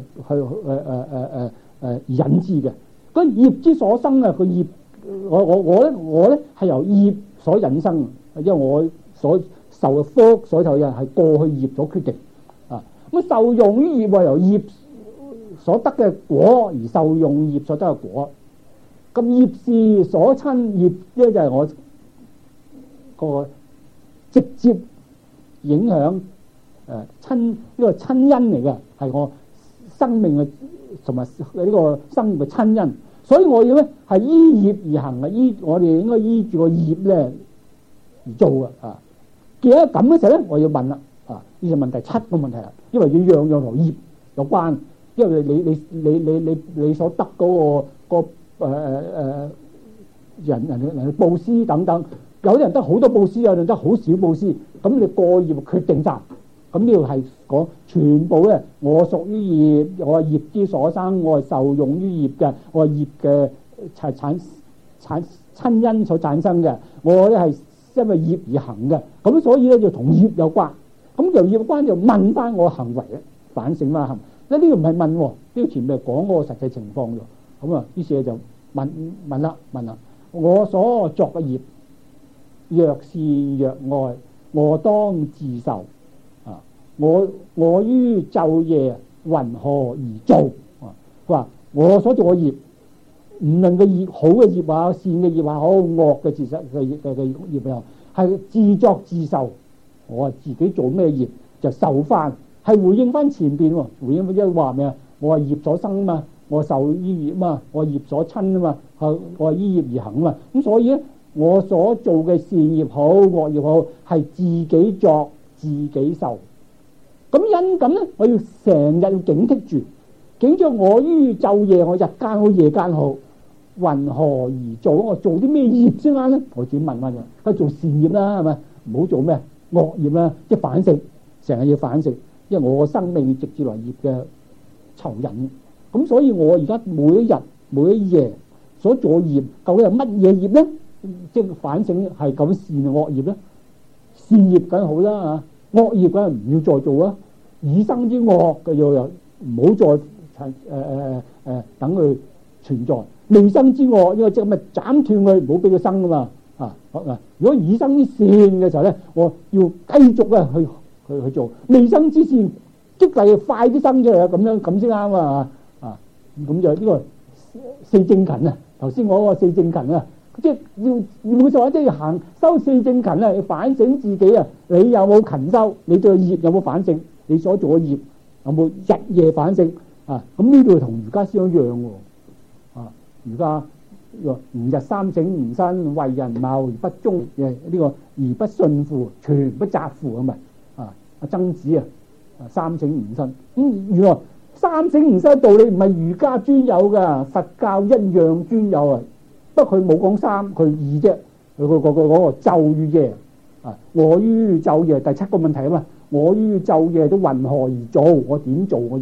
去引致嘅。嗰業之所生啊，個業我咧係由業所引生，因為我所受嘅福所受嘅係過去業所決定。咁受用於業，由業所得嘅果而受用業所得嘅果。咁業是所親業咧，就係我個直接影響親呢個親因嚟嘅，係我生命嘅同埋呢個生活嘅親因。所以我要咧係依業而行啊，我哋應該依住個業咧而做啊。既然咁嘅時候咧，我要問啦。呢就問第7個問題啦，因為要樣樣同業有關，因為你所得嗰個人布施等等，有啲人得好多布施，有人得好少布施，咁你個業決定晒，咁呢個係講全部咧，我屬於業，我係業之所生，我係受用於業嘅，我係業嘅產親因所產生嘅，我咧係因為業而行嘅，咁所以咧就同業有關。咁由業有關就問翻我行為咧，反省翻行。呢個唔係問，呢個前面係講嗰個實際情況啫。咁於是就問啦，我所作嘅業，若是若愛，我當自受。我於晝夜云何而做？佢話我所做嘅業，唔論嘅業好嘅業啊，善嘅業啊，好惡嘅業啊，係自作自受。我自己做咩業， 就受翻，係回應翻前邊喎，回應翻即係話咩啊？我係業所生啊嘛，我受依業啊嘛，我係業所親啊嘛，我係依業而行啊嘛。咁所以咧，我所做嘅善業好惡業好，係自己作自己受。咁因咁咧，我要成日要警惕住，警惕我於晝夜，我日間好夜間好，云何而做？我做啲咩業先啱咧？我自己問翻佢，佢做善業啦，係咪？唔好做咩惡業啦，即係反省，成日要反省，因為我個生命直接來業嘅囚引。咁所以我而家每一日每一夜所做業，究竟係乜嘢業咧？即係反省係咁善惡業咧？善業梗係好啦嚇，惡業梗係唔要再做啦。以生之惡嘅又唔好再等佢存在。未生之惡，因為即係咪斬斷佢，唔好俾佢生噶嘛。如果以生之善嘅時候咧，我要繼續啊去做。未生之善，即係快啲生出嚟啊！咁先啱啊！咁就呢個四正勤啊。頭先我個四正勤啊，即係要冇錯，即係行修四正勤啊，要反省自己啊。你有冇勤修？你對業有冇反省？你所做嘅業有冇日夜反省啊？咁呢度同儒家思想一樣喎。儒家吾日三省吾身，為人貌而不忠，呢個而不信乎，全不責乎咁咪曾子啊，三省吾身。原來三省吾身嘅道理唔係儒家專有噶，佛教一樣專有啊。不過佢冇講三，佢二啫。佢個晝與夜我於晝夜第七個問題啊嘛。我於晝夜都云何而做？我點做我業？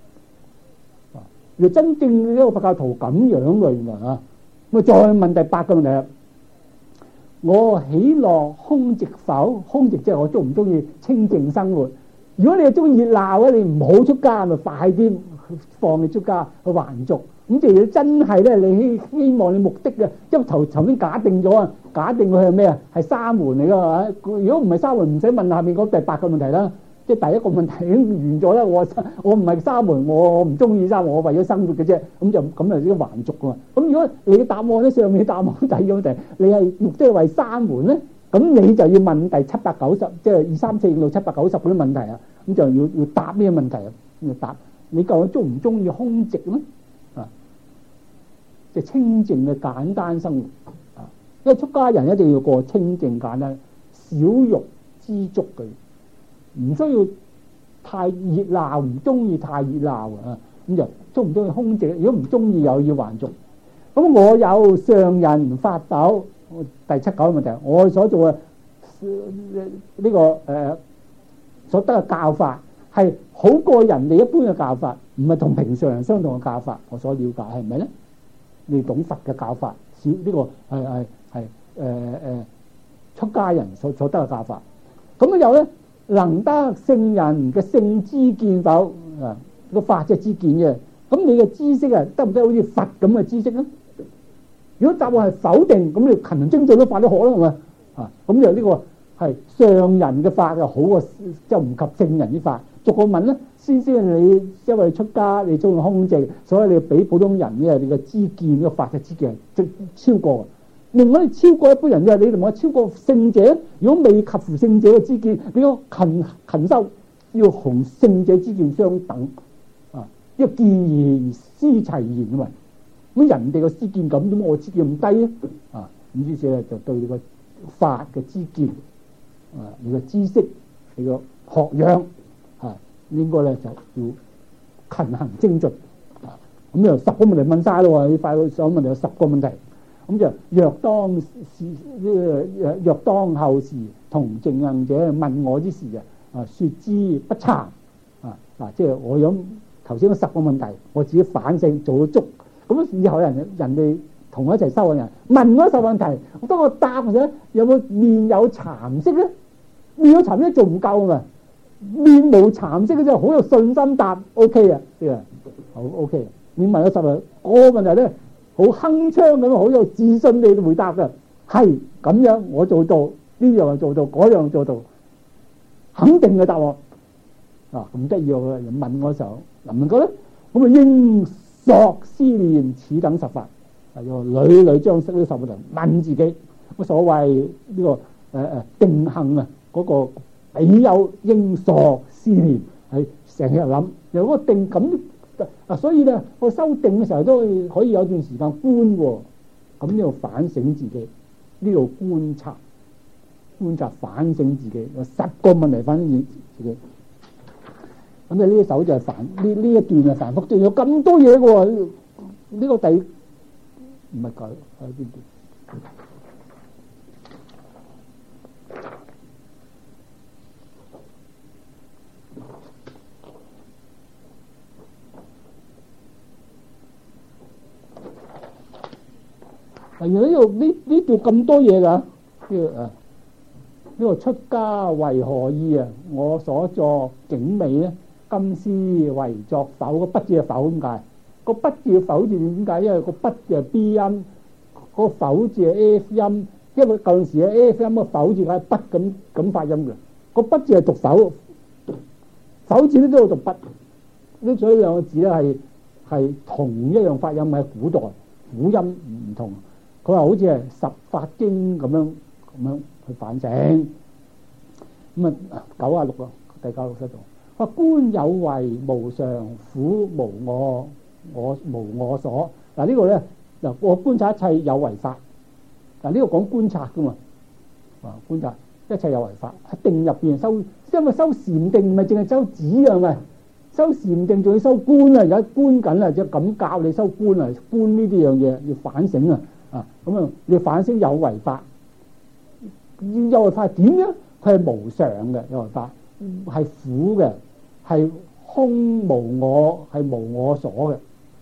如果真正呢個佛教徒咁樣嘅原來咁啊，再問第八個問題，我喜樂空寂否？空寂即係我中唔中意清靜生活？如果你係中意熱鬧咧，你唔好出家，咪快啲放你出家去還俗。咁即係真係咧，你希望你目的嘅，因為頭先假定咗啊，假定佢係咩啊？係沙門嚟噶嘛？如果唔係沙門，唔使問下面嗰第八個問題啦。即係第一個問題已經完咗啦。我唔係沙門，我唔中意沙門，我為咗生活嘅啫。咁就應該還俗噶嘛。咁如果你嘅答案咧，上面答案第二個問題，你係目的係為沙門咧，咁你就要問第790，即係2、3、4、5、6、780嗰啲問題啊。咁就要答呢個問題啊。要答你究竟中唔中意空寂咧？即係清靜嘅簡單生活啊！因為出家人一定要過清靜簡單、少欲知足嘅，唔需要太熱鬧，唔中意太熱鬧啊！咁就中唔中意空寂？如果唔中意，又要還俗。咁我有上人法斗，第79個問題，我所做嘅呢個所得嘅教法係好過人哋一般嘅教法，唔係同平常人相同嘅教法。我所了解係咪咧？你懂佛嘅教法，呢個係出家人所得嘅教法。咁有咧，能得聖人嘅聖知見否？個法即係知見嘅。咁你嘅知識啊，得唔得好似佛咁嘅知識咧？如果答案係否定，咁你勤能精進都法都可啦，係咪？咁就呢個係上人嘅法就好過，就唔及聖人啲法。逐個問咧，先你因為你出家，你中意空寂，所以你比普通人嘅你嘅知見，呢個法嘅知見係超過。另外你超過一般人嘅，你同我超過聖者。如果未及乎聖者嘅知見，你要勤修，要同聖者知見相等一個見賢思齊賢啊嘛。咁人哋個知見咁，點解我知見咁低咧？咁於是咧就對你個法嘅知見你個知識，你個學養應該咧就要勤行精進。咁就10個問題問晒咯喎，你快到想問題有10個問題。咁就若當後時同正行者問我之時說之不慚即係我有頭先嗰10個問題，我自己反省做到足。咁以後人哋同我一齊修嘅人問我10問題，當我答嘅時候，有冇面有慚色咧？面有慚色仲唔夠嘛？面無慚色嘅就好有信心答 OK 啊，好 OK。你問咗10個問題咧，好鏗鏘咁，好有自信地回答嘅，係咁樣我做到，呢樣又做到，嗰樣做到，肯定嘅答案咁得意喎！問我嘅時候，能唔能夠咧？咁啊應索思練此等10法，要屢屢將識呢10個問題問自己。所謂呢個定行嗰個彼有應所思念，係成日諗。由嗰個定咁所以咧，我修定嘅時候都可以有段時間觀喎。咁呢度反省自己，呢度觀察反省自己，有10個問題反省自己。咁呢一首就係呢一段係繁複，仲有咁多嘢嘅喎。呢個第唔係佢喺邊度？原來呢度咁多嘢㗎。呢個出家為何意啊？我所作景美咧，今思為作否。個不字係否，點解？個不字嘅否字點解？因為個不字係 B 音，個否字係 F 音。因為舊陣時嘅 F 音個否字係不咁發音嘅。個不字係讀否，否字咧都要讀不。呢所以兩個字咧係同一樣發音，喺古代古音唔同。佢話好似係十法經咁樣去反省。咁啊96咯，第96度。話觀有為無常，苦無我無我所。嗱呢個咧嗱，我觀察一切有為法。嗱呢個講觀察噶嘛，觀察一切有為法喺定入邊修，因為修禪定唔係淨係修止啊，咪修禪定仲要修觀啊，而家觀緊啊，就咁教你修觀啊，觀呢啲樣嘢要反省啊。咁啊，你反省有為法，有為法點樣？佢係無常嘅，有為法係苦嘅，係空無我，係無我所嘅。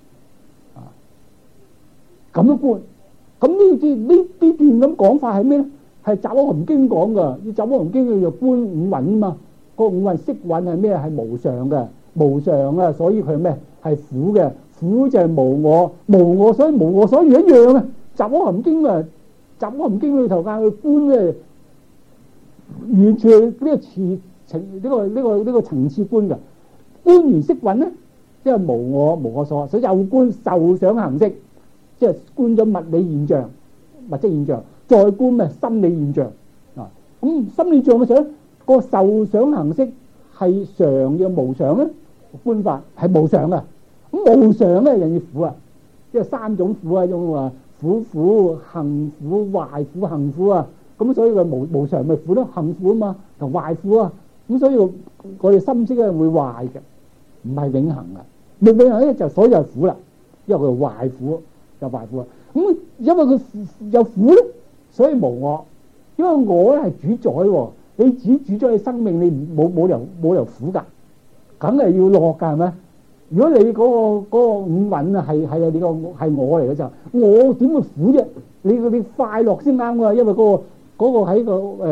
咁樣觀，咁呢段咁講法係咩咧？係《雜阿含經》講噶，《雜阿含經》佢就觀五蘊啊嘛。個五蘊色蘊係咩？係無常嘅，無常啊，所以佢係咩？係苦嘅，苦就係無我，無我所以無我所以一樣啊。《雜阿含經》啊，《雜阿含經》裏頭教佢觀咧，完全係呢個呢個層次觀嘅。觀完色蘊咧，即係無我無我所，所以又觀受想行識，即係觀咗物理現象、物質現象，再觀咩心理現象啊？咁心理現象嘅時候咧，個受想行識係常嘅無常咧，觀法係無常嘅。咁無常咧，人要苦啊，即係3種苦啊，用話。苦苦、行苦、壞苦、行苦啊！咁所以佢無常咪苦咯，行苦啊嘛，同壞苦啊！咁所以我哋心識咧會壞嘅，唔係永恆嘅。永恆咧就所以係苦啦，因為佢壞苦就壞苦啊！咁因為佢有苦咧，所以無我。因為我咧係主宰喎，你只主宰你生命，你冇理由苦㗎，梗係要樂㗎，係咪？如果你嗰個五蘊啊係你個係我嚟嘅時候，我點會苦啫？你快樂先啱㗎，因為嗰個喺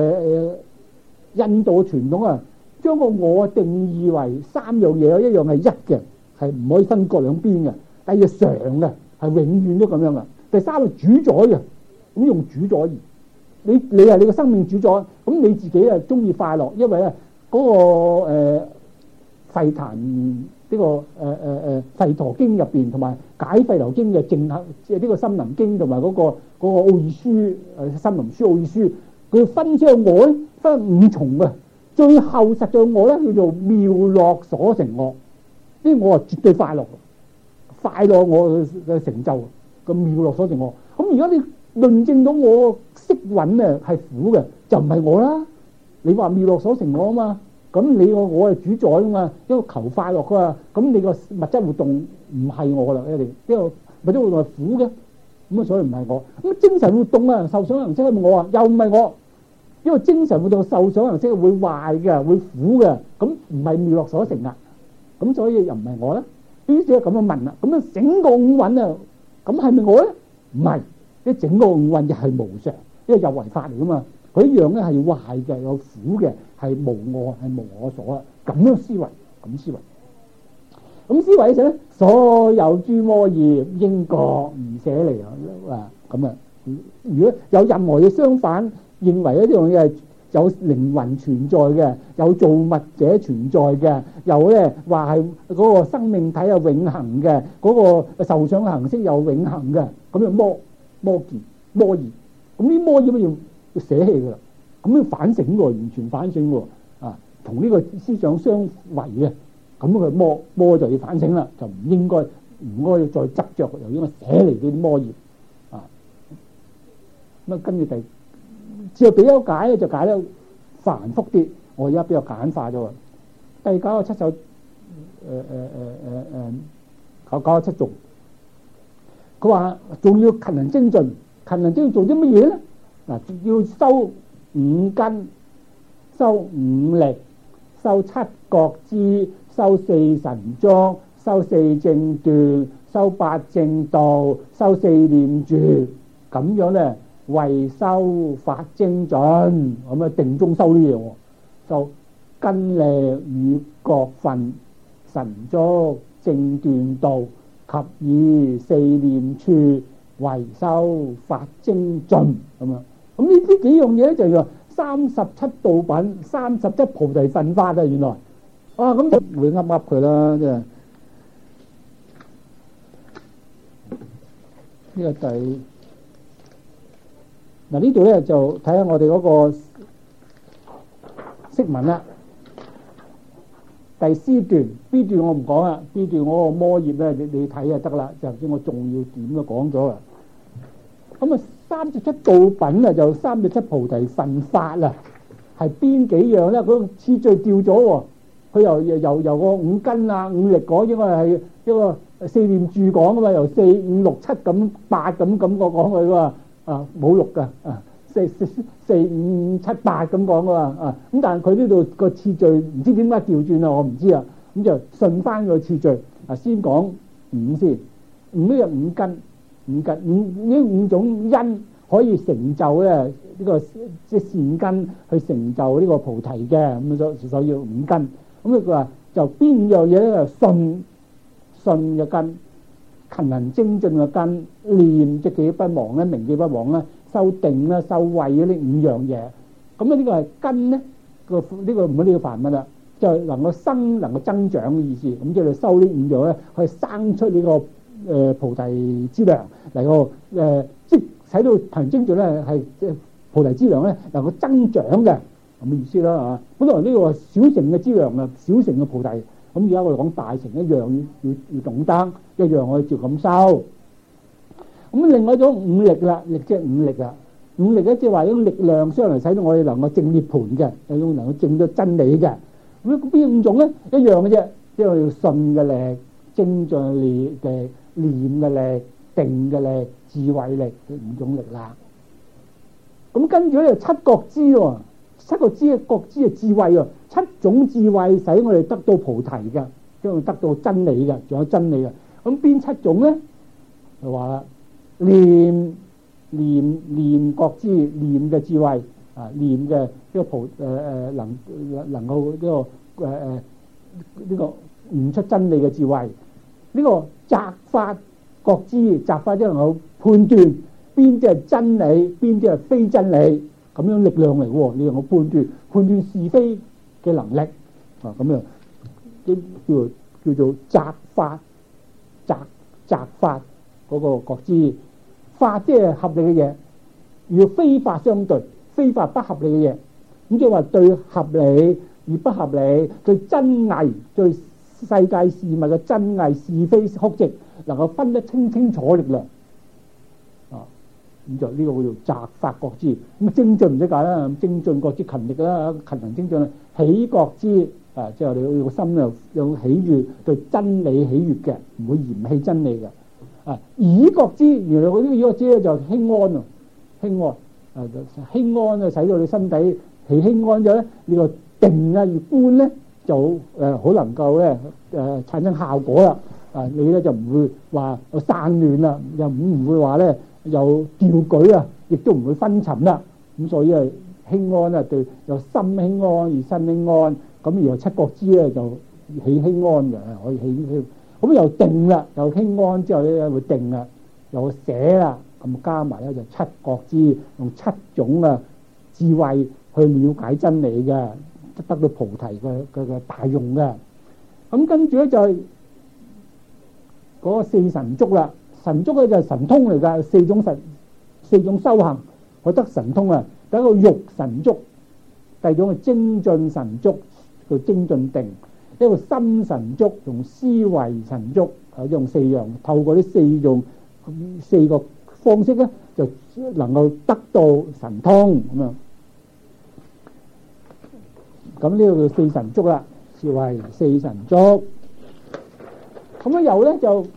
印度傳統啊，將個我定義為3樣嘢，一樣係一嘅，係唔可以分割兩邊嘅；第二係常嘅，係永遠都咁樣嘅；第三係主宰嘅，咁用主宰義。你係你個生命主宰，咁你自己啊中意快樂，因為咧嗰個吠檀。呢個吠陀經入邊同埋解吠陀經嘅淨行，即係呢個森林經同埋嗰個奧義書森林書奧義書，佢分將我咧分5重嘅，最後實在我咧叫做妙樂所成我，呢我係絕對快樂我嘅成就個妙樂所成我。咁而家你論證到我色蘊咧係苦嘅，就唔係我啦。你話妙樂所成我啊嘛？咁你我係主宰啊嘛，因為求快樂噶嘛，咁你個物質活動唔係我啦，因為物質活動係苦嘅，咁啊所以唔係我。咁精神活動啊，受想行識係咪我啊？又唔係我，因為精神活動受想行識會壞嘅，會苦嘅，咁唔係妙樂所成啊，咁所以又唔係我咧。於是咁樣問啦，咁啊整個五蘊啊，咁係咪我咧？唔係，即整個五蘊又係無常，因為有為法嚟噶嘛。佢一樣咧係壞嘅，有苦嘅，係無我，係無我所啊！咁樣思維，咁思維，咁思維嘅時候咧，所有諸魔業應覺而捨離啊！咁啊，如果有任何嘢相反，認為呢樣嘢係有靈魂存在嘅，有造物者存在嘅，又咧話係嗰個生命體係永恆嘅，嗰個受想行識又永恆嘅，咁樣魔見魔業，咁呢魔業乜要捨棄噶啦？咁樣反省喎，完全反省喎啊！ 同呢個思想相違嘅，咁佢魔就要反省啦，就唔應該再執着，又應該捨離啲魔業啊。咁啊，跟住只係比較解咧，就解得繁複啲。我而家比較簡化咗。第97首97頌，佢話仲要勤能精進，勤能精進做啲乜嘢咧？嗱，要修五根，修五力，修七覺支，修四神足，修四正斷，修八正道，修四念住，咁樣咧為修法精進。咁啊，定中修呢樣喎，修根力與覺分、神足、正斷道及以四念處為修法精進咁啊。咁呢幾樣嘢咧就叫37道品、37菩提分法啊。原來啊，咁就會噏佢啦，即係呢個嗱呢度咧就睇下我哋嗰個釋文啦。第 C 段 B 段我唔講啦 ，B 段嗰個魔業咧你睇就得啦，就知我重要點都講咗啦。咁啊，37道品啊，就37菩提分法啦，係邊幾樣咧？嗰個次序掉咗喎，佢由個五根啊、五力講，應該係一個四念住講噶嘛，由4、5、6、7咁8咁講佢噶啊，冇6噶啊，4、5、7、8咁講噶啊，咁但係佢呢度個次序唔知點解調轉啊，我唔知啊，咁就順翻個次序啊，先講五先，五呢個五根。呢五種因可以成就咧呢個即係善根去成就呢個菩提嘅，咁所以要五根。咁佢話就邊樣嘢咧？信嘅根，勤能精進嘅根，念即記不忘咧，銘記不忘咧，修定咧，修慧呢五樣嘢。咁呢個係根咧，呢個唔係呢個梵文啦，就係能夠生能夠增長嘅意思。咁即係修呢五樣咧，可以生出呢個菩提資糧嚟個即使到勤能精進咧，係菩提資糧咧能夠增長嘅咁嘅意思啦嚇。本來呢個小乘嘅資糧啊，小乘嘅菩提，咁而家我哋講大乘一樣要懂得，一樣我哋照咁修。咁另外一種五力啦，力即係五力啊，五力咧即係話一種力量，將來使到我哋能夠證涅槃嘅，有種能夠證到真理嘅。咁邊五種咧？一樣嘅啫，即係我哋要信嘅力、精進嘅力、念嘅力、定嘅力、智慧力，五種力啦。咁跟住咧就七覺支喎，七覺支嘅覺支係智慧喎，七種智慧使我哋得到菩提嘅，將會得到真理嘅，仲有真理嘅。咁邊七種咧？就話啦，念覺支，念嘅智慧啊，念嘅呢個能夠呢個悟出真理嘅智慧。呢個擇法覺支，擇法即係能夠判斷邊啲係真理，邊啲係非真理，咁樣力量嚟喎。你能夠判斷是非嘅能力啊，咁樣叫做擇法嗰個覺支。法即係合理嘅嘢，與非法相對，非法不合理嘅嘢，咁即係話對合理而不合理，對真偽，對世界事物嘅真偽是非曲直，能夠分得清楚力量啊，咁就呢個叫做擇法覺支。咁精進唔使解啦，精進覺支勤力啦，勤能精進啦，喜覺支啊，即係我哋個心有喜悅，對真理喜悅嘅，唔會嫌棄真理嘅。啊，以覺支，原來嗰啲以覺支咧就輕安啊，輕安啊，使到你身體起輕安咗咧，呢個定啊與觀咧就好能夠咧產生效果啦。啊，你咧就唔會話有散亂啦，又唔會話咧有掉舉啊，亦都唔會昏沉啦。咁所以係輕安啊，對，有心輕安而身輕安，咁然後七覺支咧就起輕安嘅，可以起輕。咁又定啦，又輕安之後咧會定啦，又捨啦，咁加埋咧就七覺支，用七種啊智慧去了解真理嘅，得到菩提嘅大用嘅。咁跟住咧就係嗰個四神足啦，神足咧就係神通嚟㗎，四種修行可得神通啊。第一個欲神足，第二種係精進神足， 叫精進定。一個心神足同思維神足，用四樣，透過呢四個方式咧，就能夠得到神通咁樣。咁呢個叫四神足啦，是為四神足。咁樣又咧就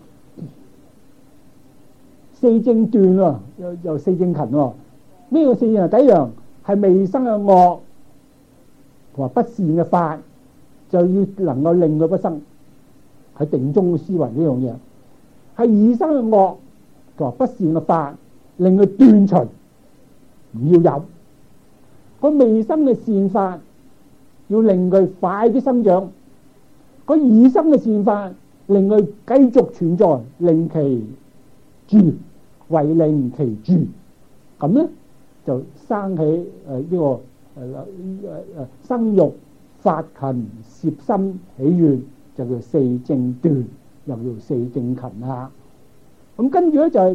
四正斷喎，又四正勤喎。呢個四樣第一樣係未生嘅惡同埋不善嘅法，就要能夠令佢不生，喺定中思維呢樣嘢。係已生嘅惡同埋不善嘅法，令佢斷除，唔要有。佢未生嘅善法，要令佢快啲生長。佢已生嘅善法，令佢繼續存在，令其住，為令其住。咁咧就生起呢個生育、發勤、攝心、喜悅，就叫四正斷，又叫四正勤啦。咁跟住咧就係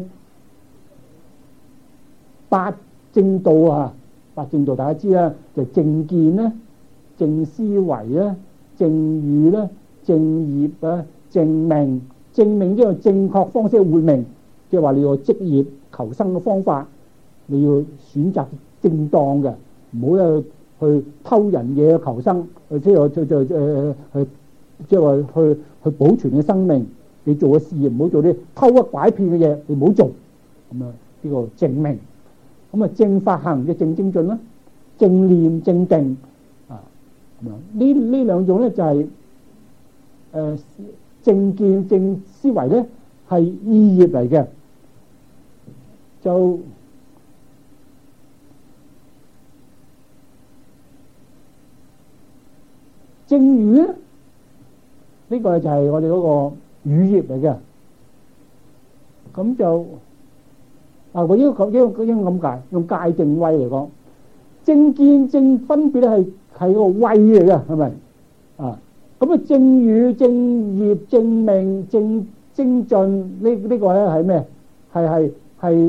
八正道啊！八正道大家知啦，就正見咧、正思維咧、正語咧、正業啊、正命。正命即係正確方式活命，即係話你個職業求生嘅方法，你要選擇正當嘅，唔好去偷人嘢求生，即係話去保存嘅生命。你做嘅事業唔好做啲偷呃拐騙嘅嘢，你唔好做。咁啊，呢個正命。咁啊，正法行嘅正精進啦，正念正定啊。咁啊，呢兩種咧就係正見正思維咧係意業嚟嘅，就正語咧，呢個就係我哋嗰個語業嚟嘅。咁就我應該咁解，用戒定慧嚟講，正見正分別咧係個慧嚟嘅，係咪啊？咁啊，正語、正業、正命、正精進呢個咧係咩？係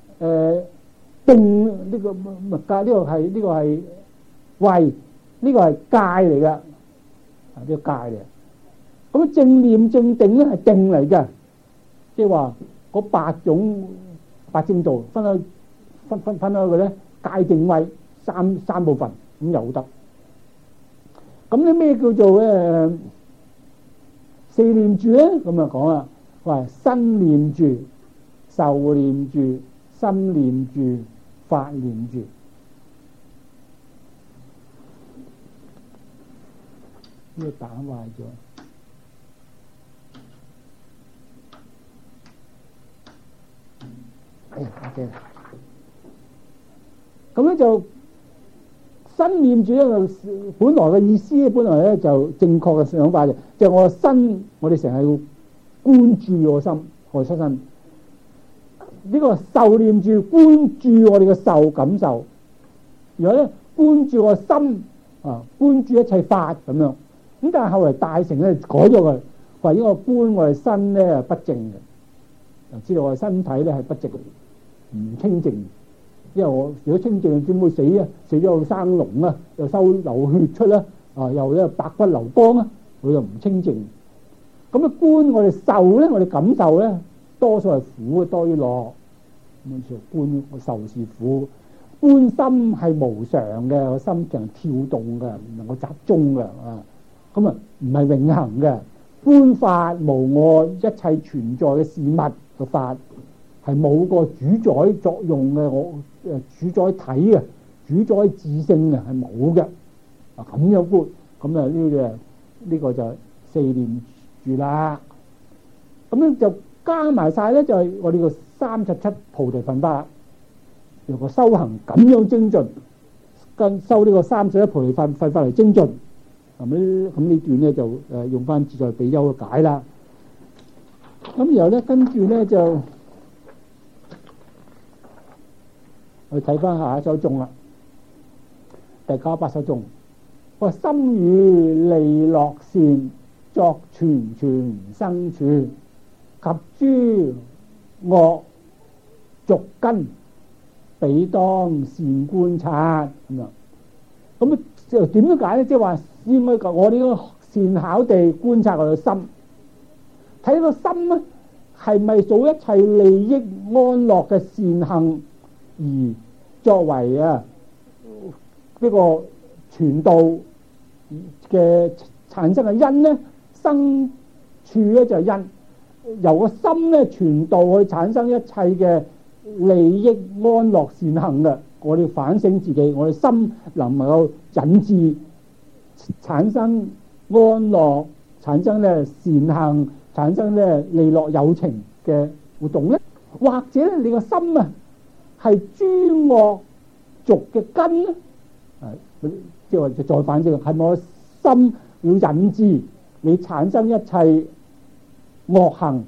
定呢個物戒，呢個係慧，呢個係戒嚟嘅，呢個戒嚟。咁正念正定咧係定嚟嘅，即係話嗰八正道分開佢咧，戒定慧三部分咁有得。咁咧咩叫做四念住咧？咁啊講啦，話身念住、受念住、心念住、法念住。呢個打壞咗。OK。咁咧就身念住咧，本來嘅意思咧，本來咧就正確嘅想法嘅，就係我嘅身，我哋成日要關注我心，我出身。呢個受念住關注我哋嘅受感受，然後咧關注我心啊，關注一切法咁樣。咁但係後來大乘咧改咗佢，話呢個觀我哋身咧係不正嘅，知道我哋身體咧係不正，唔清淨。因為我如果清淨點會死啊？死咗又生膿啊，又收流血出啦，又咧白骨流光啊，佢又唔清淨。咁啊觀我哋受咧，我哋感受咧，多數係苦多於樂。咁就觀我受是苦，觀心係無常嘅，個心常跳動嘅，唔能夠集中嘅啊。咁啊唔係永恆嘅。觀法無我，一切存在嘅事物嘅法係冇個主宰作用嘅，我主宰體嘅，主宰自性嘅係冇嘅。啊咁樣觀，咁啊呢個就四念住啦。咁樣就加埋晒咧，就係我哋個37菩提分法，用個修行咁樣精進，跟修呢個31菩提分法嚟精進。咁呢段咧就用翻自在比丘嘅解啦。咁然後咧跟住咧就去睇翻下一首頌啦，第98首頌。我心語利樂善，作全全生處，及諸惡俗根，彼當善觀察咁樣。咁就點樣解咧？即係話應該我哋應該善巧地觀察我哋心，睇個心咧係咪做一切利益安樂嘅善行而作為呢個傳道嘅產生嘅因咧，生處咧就係因，由個心咧傳道去產生一切嘅利益安樂善行嘅。我哋反省自己，我哋心能夠引致產生安樂，產生咧善行，產生咧利樂有情嘅活動咧，或者咧你個心啊係諸惡俗嘅根咧，即係話再反省，係咪我心要引致你產生一切惡行？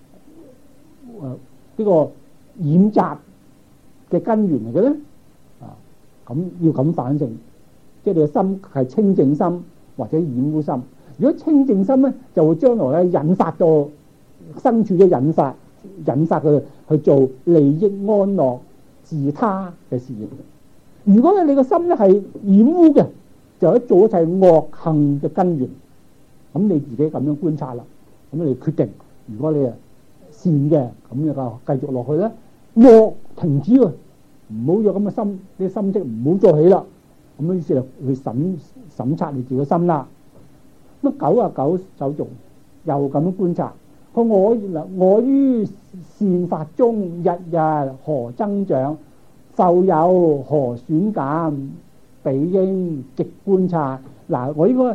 呢個染雜嘅根源嚟嘅咧，咁要咁反省，即係你嘅心係清淨心或者染污心。如果清淨心咧，就會將來咧引發到生處嘅引發佢去做利益安樂自他嘅事業。如果你個心咧係染污嘅，就喺做一切惡行嘅根源。咁你自己咁樣觀察啦，咁你決定，如果你係善嘅，咁你就繼續落去咧，惡停止喎，唔好有咁嘅心，啲心識唔好再起啦。咁於是就去審察你自己嘅心啦。咁99首頌又咁樣觀察，我於善法中日日何增長，復有何損減，彼應極觀察。嗱，我應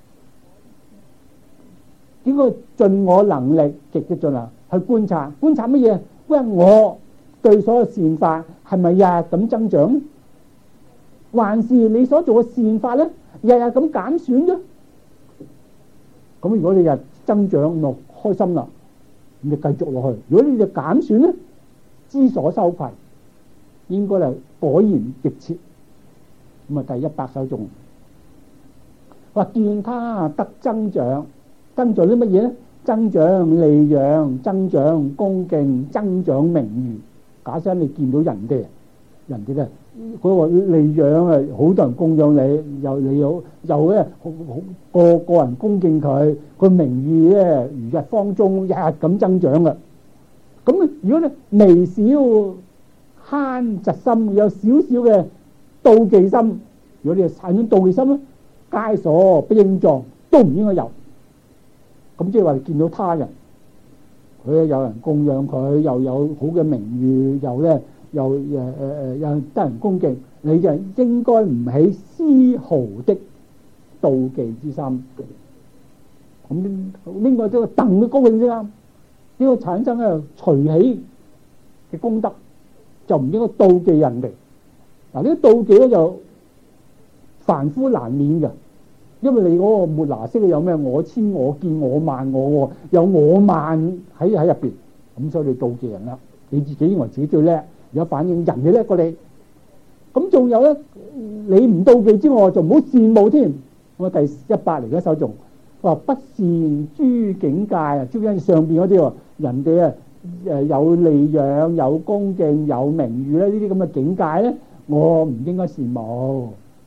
該盡我能力極嘅盡量去觀察乜嘢？因為我對所有善法係咪日日咁增長，還是你所做嘅善法咧日日咁減損啫？咁如果你日增長，就開心啦，咁就繼續落去。如果你就減損咧，知所羞愧，應該係果然極切。咁啊，第100首頌話見他得增長，增長啲乜嘢咧？增長利養，增長恭敬，增長名譽。假設你見到人哋咧嗰個利養啊，好多人供養你，又咧個人恭敬佢，個名譽咧如日方中，日日咁增長嘅。咁如果你微小慳嫉心，有少少嘅妒忌心，如果你係產生妒忌心咧，皆所不應狀，都唔應該有。咁即係話見到他人，佢有人供養佢，又有好嘅名譽，又得人恭敬，你就應該唔起絲毫的妒忌之心。咁應該都戥佢高興先啱，應該產生咧隨喜嘅功德，就唔應該妒忌人哋。嗱，呢啲妒忌咧就凡夫難免嘅，因為你嗰個末那識有咩我千我見我慢我，有我慢喺入邊，咁所以你妒忌人啦。你自己認為自己最叻，有反應人哋叻過你。咁仲有咧，你唔妒忌之外，就唔好羨慕添。咁啊，第100嚟嘅首頌話不善諸境界啊，諸因上邊嗰啲喎，人哋啊有利養、有恭敬、有名譽咧，呢啲咁嘅境界咧，我唔應該羨慕，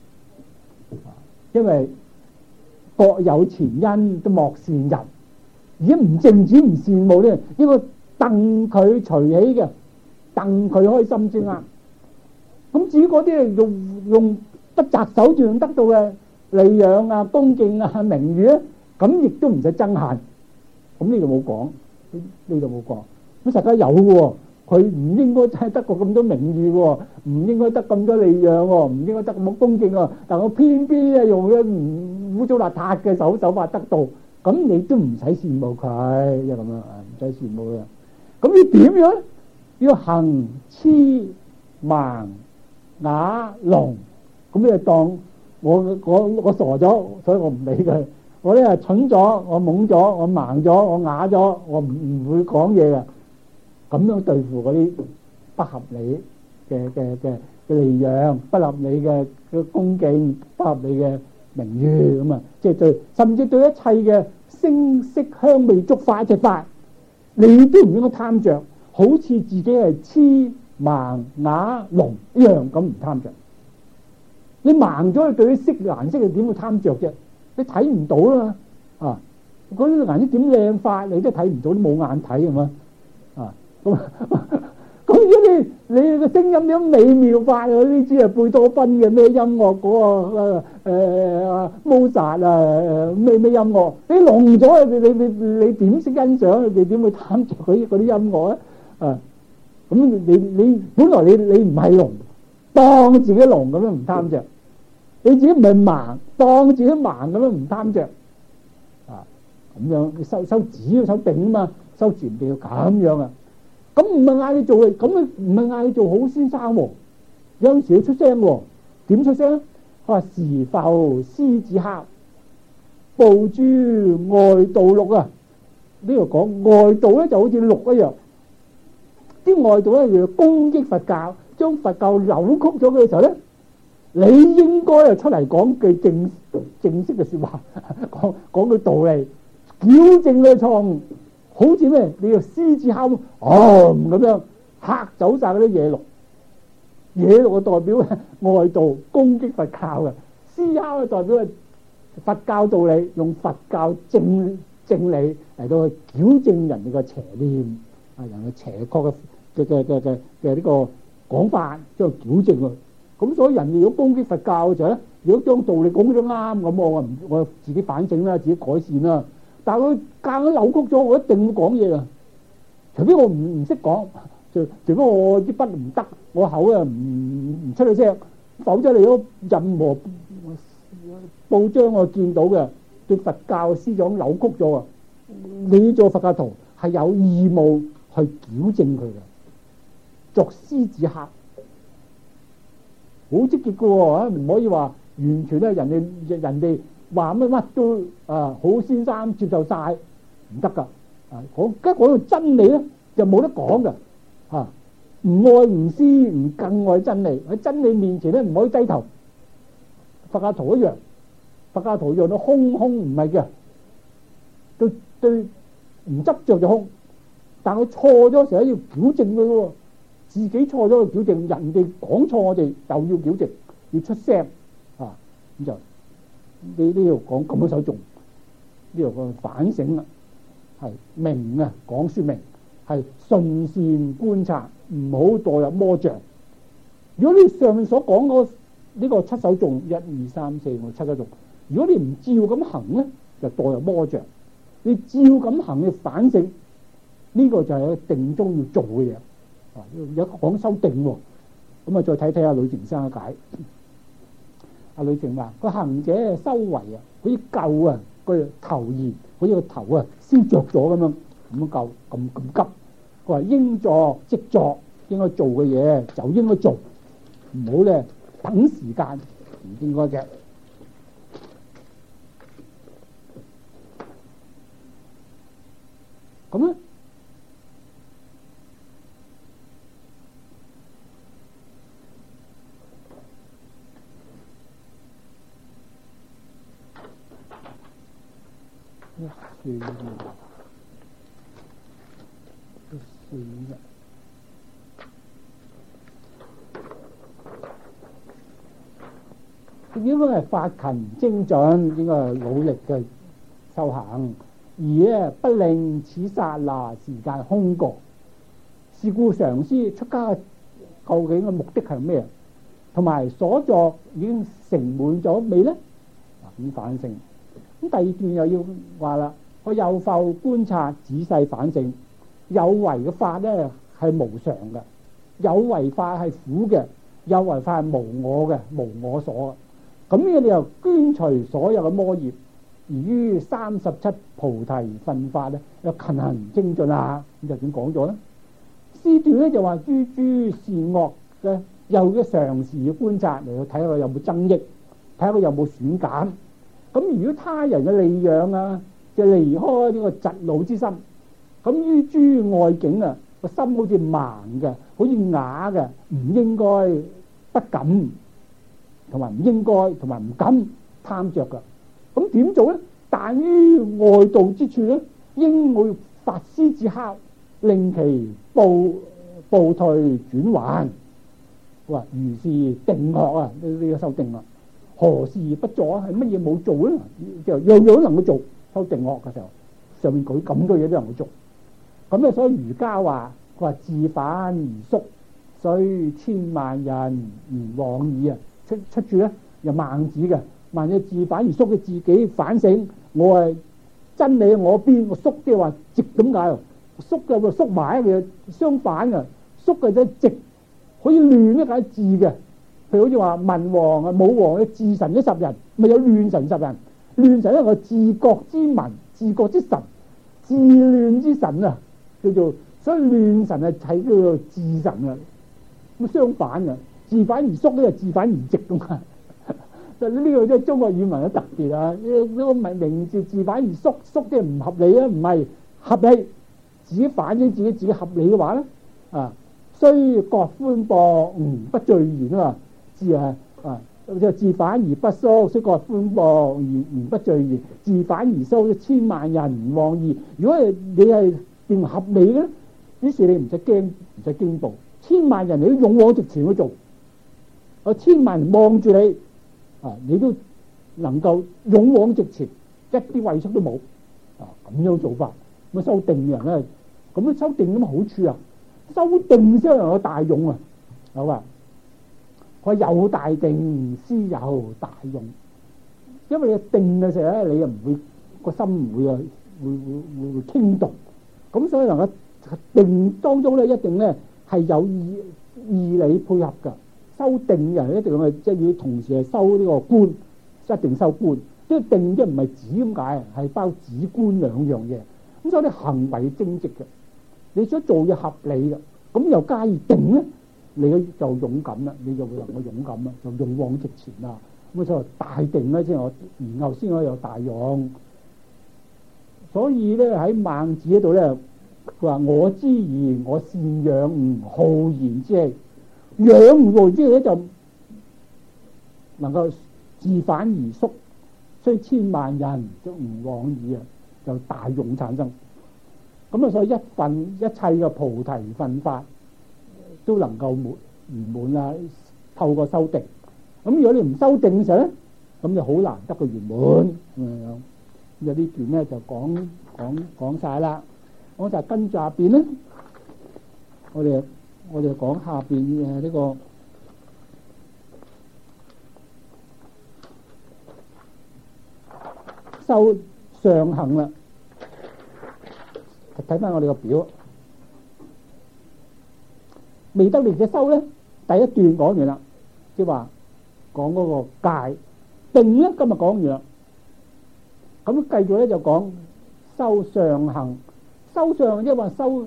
因為各有前因，都莫善人。而家唔淨止唔羨慕咧，應該戥佢隨喜嘅，戥佢開心先啱。咁至於嗰啲用不擇手段得到嘅利養啊、恭敬啊、名譽咧，咁亦都唔使爭限。咁呢度冇講，呢度冇講。咁實際有喎，佢唔應該真係得過咁多名譽喎，唔應該得咁多利養喎，唔應該得咁多恭敬喎。但我偏偏咧用咗污糟邋遢嘅手法得到，咁你都唔使羨慕佢，就咁樣唔使羨慕嘅。咁要點樣？要行痴盲啞聾，咁你就當我傻咗，所以我唔理佢。我咧蠢咗，我懵咗，我盲咗，我啞咗，我唔會講嘢嘅。咁樣對付嗰啲不合理嘅利養，不合理嘅恭敬，不合理嘅名譽咁啊！即係對，甚至對一切嘅聲色香味觸法一切法，你都唔應該貪着，好似自己係痴盲啞聾一樣咁唔貪着。你盲咗，你對啲色顏色，你點會貪着啫？ 你睇唔到啦啊！嗰啲顏色點靚法，你都睇唔到，都冇眼睇係嘛啊！咁如果你個聲音點美妙法，嗰啲知係貝多芬嘅咩音樂嗰個莫扎啊咩音樂，你聾咗你點識欣賞？你點會貪着嗰啲音樂咧啊？咁你本來你唔係聾，當自己聾咁樣唔貪着，你自己唔係盲，當自己盲咁樣唔貪着啊！咁樣你修止要修定啊嘛，修自然定要咁樣啊！咁唔係嗌你做嘅，咁你唔係嗌你做好先生喎，有陣時要出聲喎，點出聲？佢話時浮獅子哮，報諸外道鹿啊！呢度講外道咧就好似鹿一樣，啲外道咧要攻擊佛教，將佛教扭曲咗嘅時候咧，你應該啊出嚟講句正式嘅說話，講句道理，矯正佢錯誤。好似咩？你個獅子哮咁樣嚇走晒嗰啲野鹿，野鹿嘅代表外道攻擊佛教嘅，獅哮嘅代表係佛教道理，用佛教正理嚟到去矯正人哋嘅邪念啊，人嘅邪確嘅呢個講法，將矯正佢。咁所以人哋如果攻擊佛教嘅時候咧，如果將道理講得啱咁，我自己反省啦，自己改善啦。但係佢夾硬扭曲咗，我一定會講嘢啊！除非我唔識講，除非我啲筆唔得，我口啊唔出嚟聲，否則你如果任何報章我見到嘅對佛教思想扭曲咗啊，你做佛教徒係有義務去矯正佢嘅，作獅子哮，好積極嘅喎，唔可以話完全咧人哋。話乜都好先生接受晒唔得噶啊！講到真理咧就冇得講噶啊！唔愛唔思唔更愛真理，喺真理面前咧唔可以低頭。佛教徒一樣，佛教徒用到空唔係嘅，對唔執着就空，但佢錯咗時候要矯正佢喎，自己錯咗要矯正，人哋講錯我哋又要矯正，要出聲啊！咁就。你呢度講咁多首頌，呢度個反省啦，係明啊，講說明係順善觀察，唔好墮入魔障。如果你上面所講嗰呢個七首頌，1、2、3、4、5、7首頌，如果你唔照咁行咧，就墮入魔障。你照咁行去反省，呢個就係定中要做嘅嘢。啊，有講修定喎，咁啊再睇睇阿呂靜生嘅解。阿呂靜話：個行者修為啊，好似舊啊個頭燃，好似個頭啊燒着咗咁樣，咁舊咁急。佢話應作即作，應該做嘅嘢就應該做，唔好咧等時間，唔應該嘅。咁咧。應該係發勤精進，應該係努力嘅修行，而咧不令此剎那時間空過。是故上師出家究竟嘅目的係咩？同埋所作已經成滿咗未咧？咁反省。咁第二段又要話啦，我有否觀察仔細反省，有為嘅法咧係無常嘅，有為法係苦嘅，有為法係無我嘅，無我所嘅。咁呢你又捐除所有嘅魔業，而於37菩提分法咧，又勤行精進啦。咁就點講咗咧？師段咧就話諸善惡嘅，又要常時要觀察嚟去睇下佢有冇增益，睇下佢有冇損減。咁如果他人嘅利養啊，就離開呢個嫉怒之心。咁於諸外境啊，個心好似盲嘅，好似啞嘅，唔應該不敢，同埋唔應該，同埋唔敢貪着噶。咁點做咧？但於外道之處咧，應會發獅子哮，令其暴退轉還。話如是定學啊，呢個修定啦。 何事而不作啊？係乜嘢冇做咧？就樣樣都能夠做。修定惡嘅時候，上面舉咁多嘢都能夠做。咁咧，所以儒家話佢話自反而縮，雖千萬人而往矣啊！出處咧由孟子嘅，孟子自反而縮嘅自己反省，我係真理我邊，我縮即係話直咁解。縮嘅會縮埋嘅，相反嘅縮嘅就直，可以亂一解字嘅。譬如好似話文王啊、武王嘅治神啲10人，咪有亂神10人。亂神係個治國之民、治國之神、治亂之神啊，叫做，所以亂神係睇叫做治神啊。咁相反嘅，自反而縮咧，自反而直咁啊。就呢個即係中國語文嘅特別啊！呢個名字自反而縮，縮即係唔合理啊，唔係合理。自己反映自己合理嘅話咧，啊，雖覺寬博，不贅言啊嘛，就自反而不縮，雖覺寬博而不贅言，自反而縮，千萬人唔往矣。如果你係認為合理嘅咧，於是你唔使驚，唔使驚怖，千萬人你都勇往直前去做，千萬人望住你，你都能夠勇往直前，一啲畏縮都冇，咁樣做法。咁修定嘅人咧，咁樣修定有乜好處啊？修定先能夠大勇啊！好啊，佢話有大定先有大勇，因為你定嘅時候咧，你又唔會個心唔會會傾動，咁所以能夠定當中咧，一定咧係有義理配合㗎。修定嘅人一定係即係要同時係修呢個觀，一定修觀。即係定即係唔係止咁解，係包止觀兩樣嘢。咁所以啲行為正直嘅，你想做嘢合理嘅，咁又加以定咧，你就勇敢啦，你就會能夠勇敢啦，就勇往直前啦。咁所以大定咧，先我然後先可以有大勇。所以咧喺孟子嗰度咧，佢話我知言，我善養吾好言之氣，養吾好言之氣咧就能夠自反而縮，雖千萬人都唔往矣啊！就大勇產生，咁啊，所以一切嘅菩提分法都能夠圓滿啦。透過修定，咁如果你唔修定嘅時候咧，咁就好難得個圓滿咁樣。有呢段咧就講晒啦。我就跟住下邊咧，我哋講下邊嘅呢個修上行啦，睇翻我哋個表，未得力嘅修咧，第一段講完啦，即係話講嗰個戒定咧，今日講完啦，咁繼續咧就講修上行，修上即係話修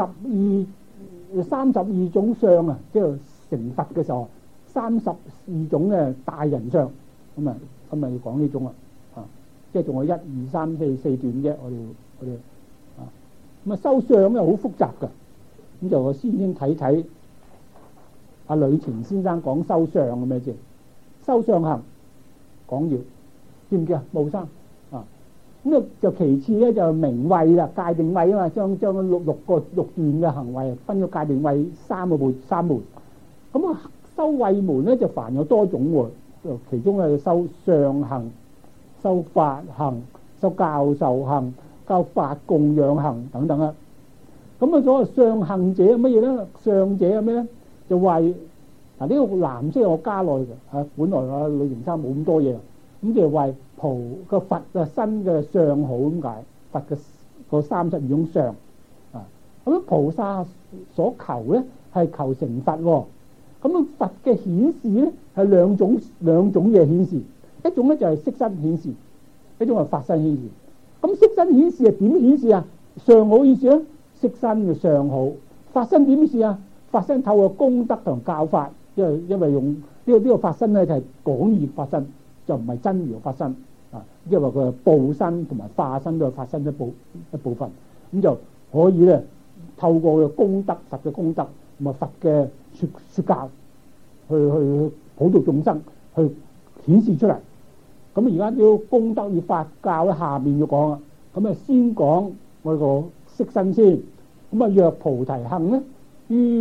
32種相啊，即係成佛嘅時候32種嘅大人相，咁啊要講呢種啦。即係仲有1、2、3、4段啫，我哋咁啊修相咧好複雜噶，咁就我先睇睇阿呂澄先生講修相嘅咩啫？修上行講要知唔知啊？冇生啊，咁就其次咧就明慧啦，戒定慧啊嘛，將六段嘅行為分咗戒定慧三門。咁啊修慧門咧就凡有多種喎，其中係修上行、修法行、修教授行、教法供養行等等啊。咁啊，所謂上行者係乜嘢咧？上者係咩咧？就為呢個藍色係我加落去嘅，本來啊呂澄生冇咁多嘢，咁就為菩個佛嘅身嘅相好咁解，佛嘅個32種相啊。咁菩薩所求咧係求成佛喎。咁佛嘅顯示咧係兩種嘢顯示。一種咧就係色身顯示，一種係法身顯示。咁色身顯示係點顯示啊？相好顯示咧，色身嘅相好。法身點顯示啊？法身透過功德同教法，因為用呢個法身咧就係廣義法身，就唔係真如法身啊。因為佢係報身同埋化身都係法身一部分，咁就可以咧透過佢嘅功德，佛嘅功德同埋佛嘅說教，去普度眾生，去顯示出嚟。咁而家要功德與法教咧，下面要講啦。咁啊，先講我個色身先。咁啊，若菩提行咧，於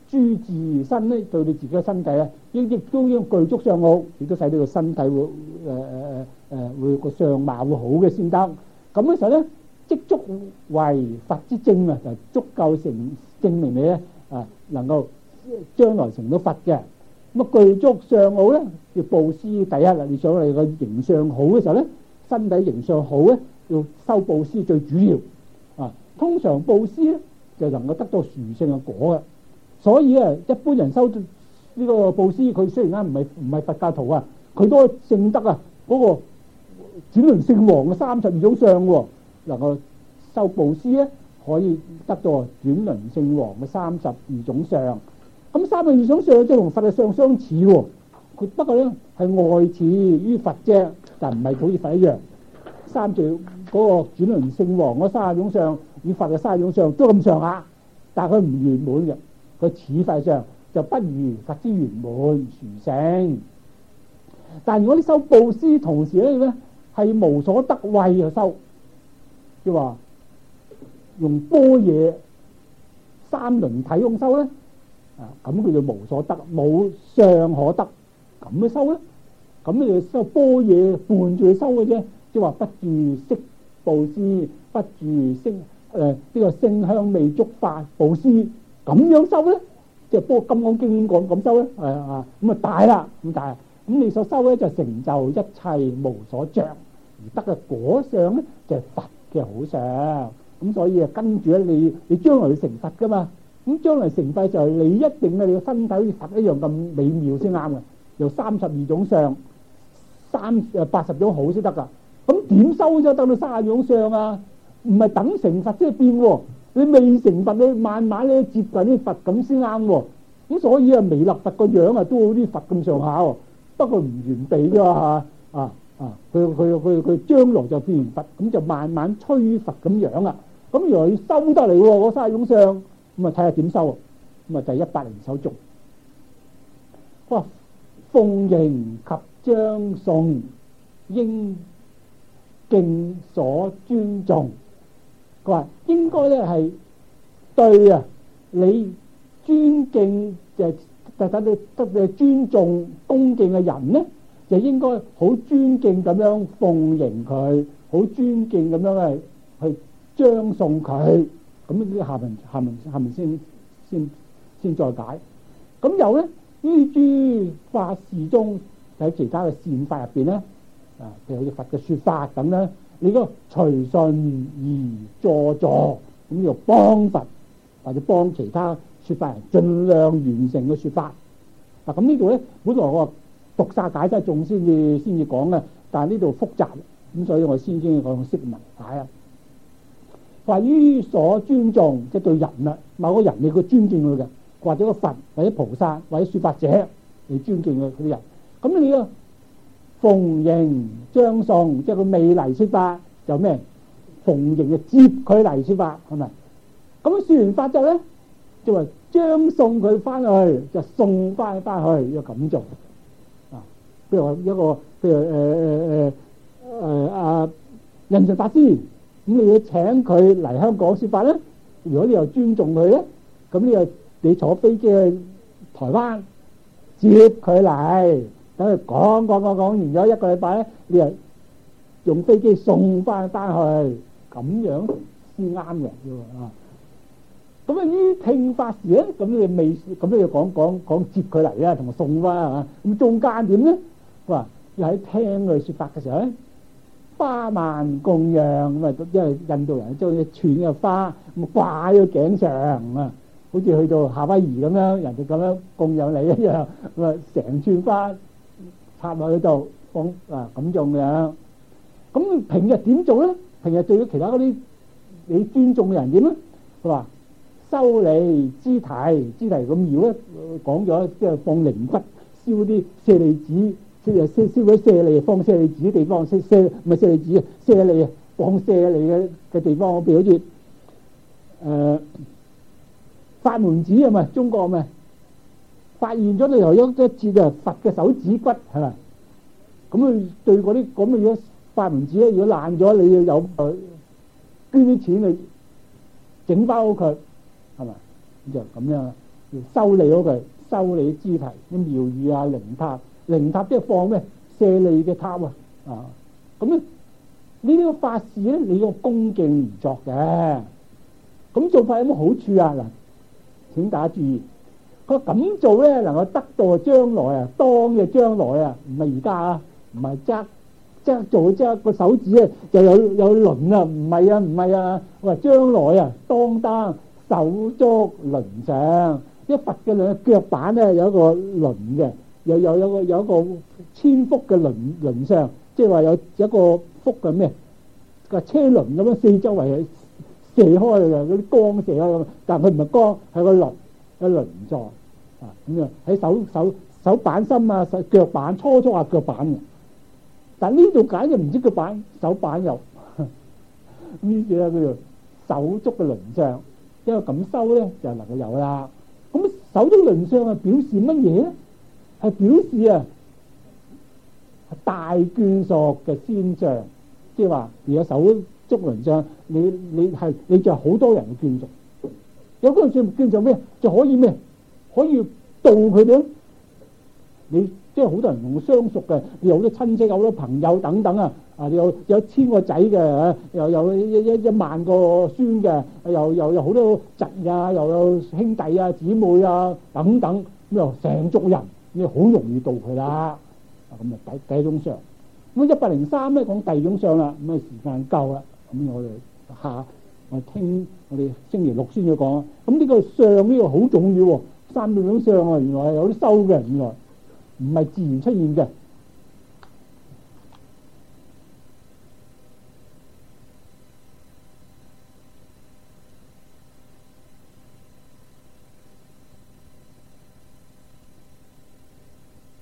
諸自身咧，對你自己嘅身體咧，亦都應具足相好，亦都使到個身體會會個相貌會好嘅先得。咁嘅時候咧，積足為佛之證啊，就足夠證明你咧能夠將來成到佛嘅。咁啊，具足相好咧，要布施第一啦。你想你個形象好嘅時候咧，身體形象好咧，要修布施最主要啊。通常布施咧就能夠得到殊勝嘅果嘅。所以啊，一般人修呢個布施，佢雖然唔係佛教徒啊，佢都聖德啊，嗰個轉輪聖王嘅32種相喎，能夠修布施咧，可以得到轉輪聖王嘅32種相。咁32種相即係同佛嘅相相似喎，佢不過咧係外似於佛啫，但唔係好似佛一樣。嗰個轉輪聖王嗰30種相與佛嘅30種相都咁上下，但係佢唔圓滿嘅。佢似法上就不如佛之圓滿殊勝。但如果你修布施同時咧係無所得慧去修，即係話用般若三輪體用修咧，咁佢就無所得，冇相可得，咁去修咧，咁你就修般若伴住去修嘅啫，即係話不住色布施，不住聲呢個聲香味觸法布施。咁樣修咧，即係《金剛經》講咁修咧，咁啊大啦，咁大，咁你所修咧就成就一切無所着，而得嘅果相咧就係佛嘅好相。咁所以啊，跟住咧你將來要成佛噶嘛，咁將來成佛就係你一定咧，你個身體好似佛一樣咁美妙先啱嘅，有32種相，80種好先得噶。咁點修先得到32種相啊？唔係等成佛先變喎。你未成佛，你慢慢咧接近啲佛咁先啱喎。咁所以啊，彌勒佛個樣啊都好啲佛咁上下喎，不過唔完備啫嘛嚇。佢將來就變完佛，咁就慢慢趨佛咁樣啦。咁原來要收得嚟喎，嗰30種相，咁啊睇下點收啊。咁啊第100首頌，哇！奉迎及將頌，應敬所尊重。佢話應該咧係對啊，你尊敬就等你得你尊重恭敬嘅人咧，就應該好尊敬咁樣奉迎佢，好尊敬咁樣去將送佢。咁呢啲下文先再解。咁有咧於諸法事中，喺其他嘅善法入邊咧，譬如好似佛嘅說法咁咧。你個隨順而助，咁就幫佛或者幫其他說法人盡量完成嘅說法。咁呢度咧，本來我讀晒解真頌先至講嘅，但係呢度複雜，咁所以我先講釋文解啊。話於所尊重，即係對人啦，某個人你個尊敬佢嘅，或者個佛或者菩薩或者說法者你尊敬佢啲人，咁你個奉迎將送，即係佢未嚟說法就咩？奉迎就接佢嚟說法，係咪？咁說完法之後咧，就話將送佢翻去，就送翻去，要咁做啊。譬如話譬如印順法師，咁你要請佢嚟香港說法咧，如果你又尊重佢咧，咁你坐飛機去台灣接佢嚟。等佢講完咗1個禮拜咧，你又用飛機送翻去，咁樣先啱嘅啊！咁啊於聽法時咧，咁你要講接佢嚟啊，同埋送翻啊！咁中間點咧？話又喺聽佢說法嘅時候咧，花蔓供養咁啊，因為印度人將一串嘅花咁掛喺個頸上啊，好似去到夏威夷咁樣，人哋咁樣供養你一樣，咁啊成串花插落去度放咁種嘅。咁平日點做咧？平日對於其他嗰啲你尊重嘅人點咧？佢話修理肢體咁繞咧，講咗即係放靈骨，燒啲舍利子，燒嗰啲舍利，放舍利子嘅地方，唔係舍利子，舍利啊，放舍利嘅地方，譬如好似法門寺啊嘛，中國咪發現咗你頭一次就佛嘅手指骨係咪？咁佢對嗰啲咁嘅嘢法門寺咧，如果爛咗，你要有捐啲錢去整翻好佢，係咪？就咁樣， 修理嗰句，修理肢體啲廟宇啊、靈塔即係放咩舍利嘅塔啊，咁咧呢啲個法事咧，你個恭敬而作嘅，咁做法有乜好處啊？嗱，請大家注意，佢咁做咧能夠得到將來啊，當嘅將來啊，唔係而家啊，唔係即係做即係個手指咧就有輪啊，唔係啊，我話將來啊，當手足輪上，一佛嘅兩腳板咧有一個輪嘅，有一個千幅嘅輪上，即係話有一個幅嘅咩個車輪咁樣四周圍係射開嘅，嗰啲光射開咁，但係佢唔係光，係個輪狀啊，咁啊喺手板心啊，腳板初下腳板嘅。但呢度解就唔知腳板手板有，於是咧叫做手足嘅輪相，因為咁修咧就能夠有啦。咁手足輪相係表示乜嘢咧？係表示啊大眷屬嘅先象，即係話如果手足輪相，你就好多人嘅眷屬，有嗰個眷屬咩就可以咩？可以度佢哋。你即係好多人同相熟嘅，你有好多親戚，有好多朋友等等啊！你有1000個仔嘅，又有10000個孫嘅，又有好多侄啊，又有兄弟啊、姊妹啊等等，咁又成族人，你好容易度佢啦。咁啊第一種相。咁103咧講第二種相啦。咁啊時間夠啦，咁我聽我哋星期6先要講。咁呢個相呢個好重要喎，3種相啊，原來係有啲修嘅，原來唔係自然出現嘅。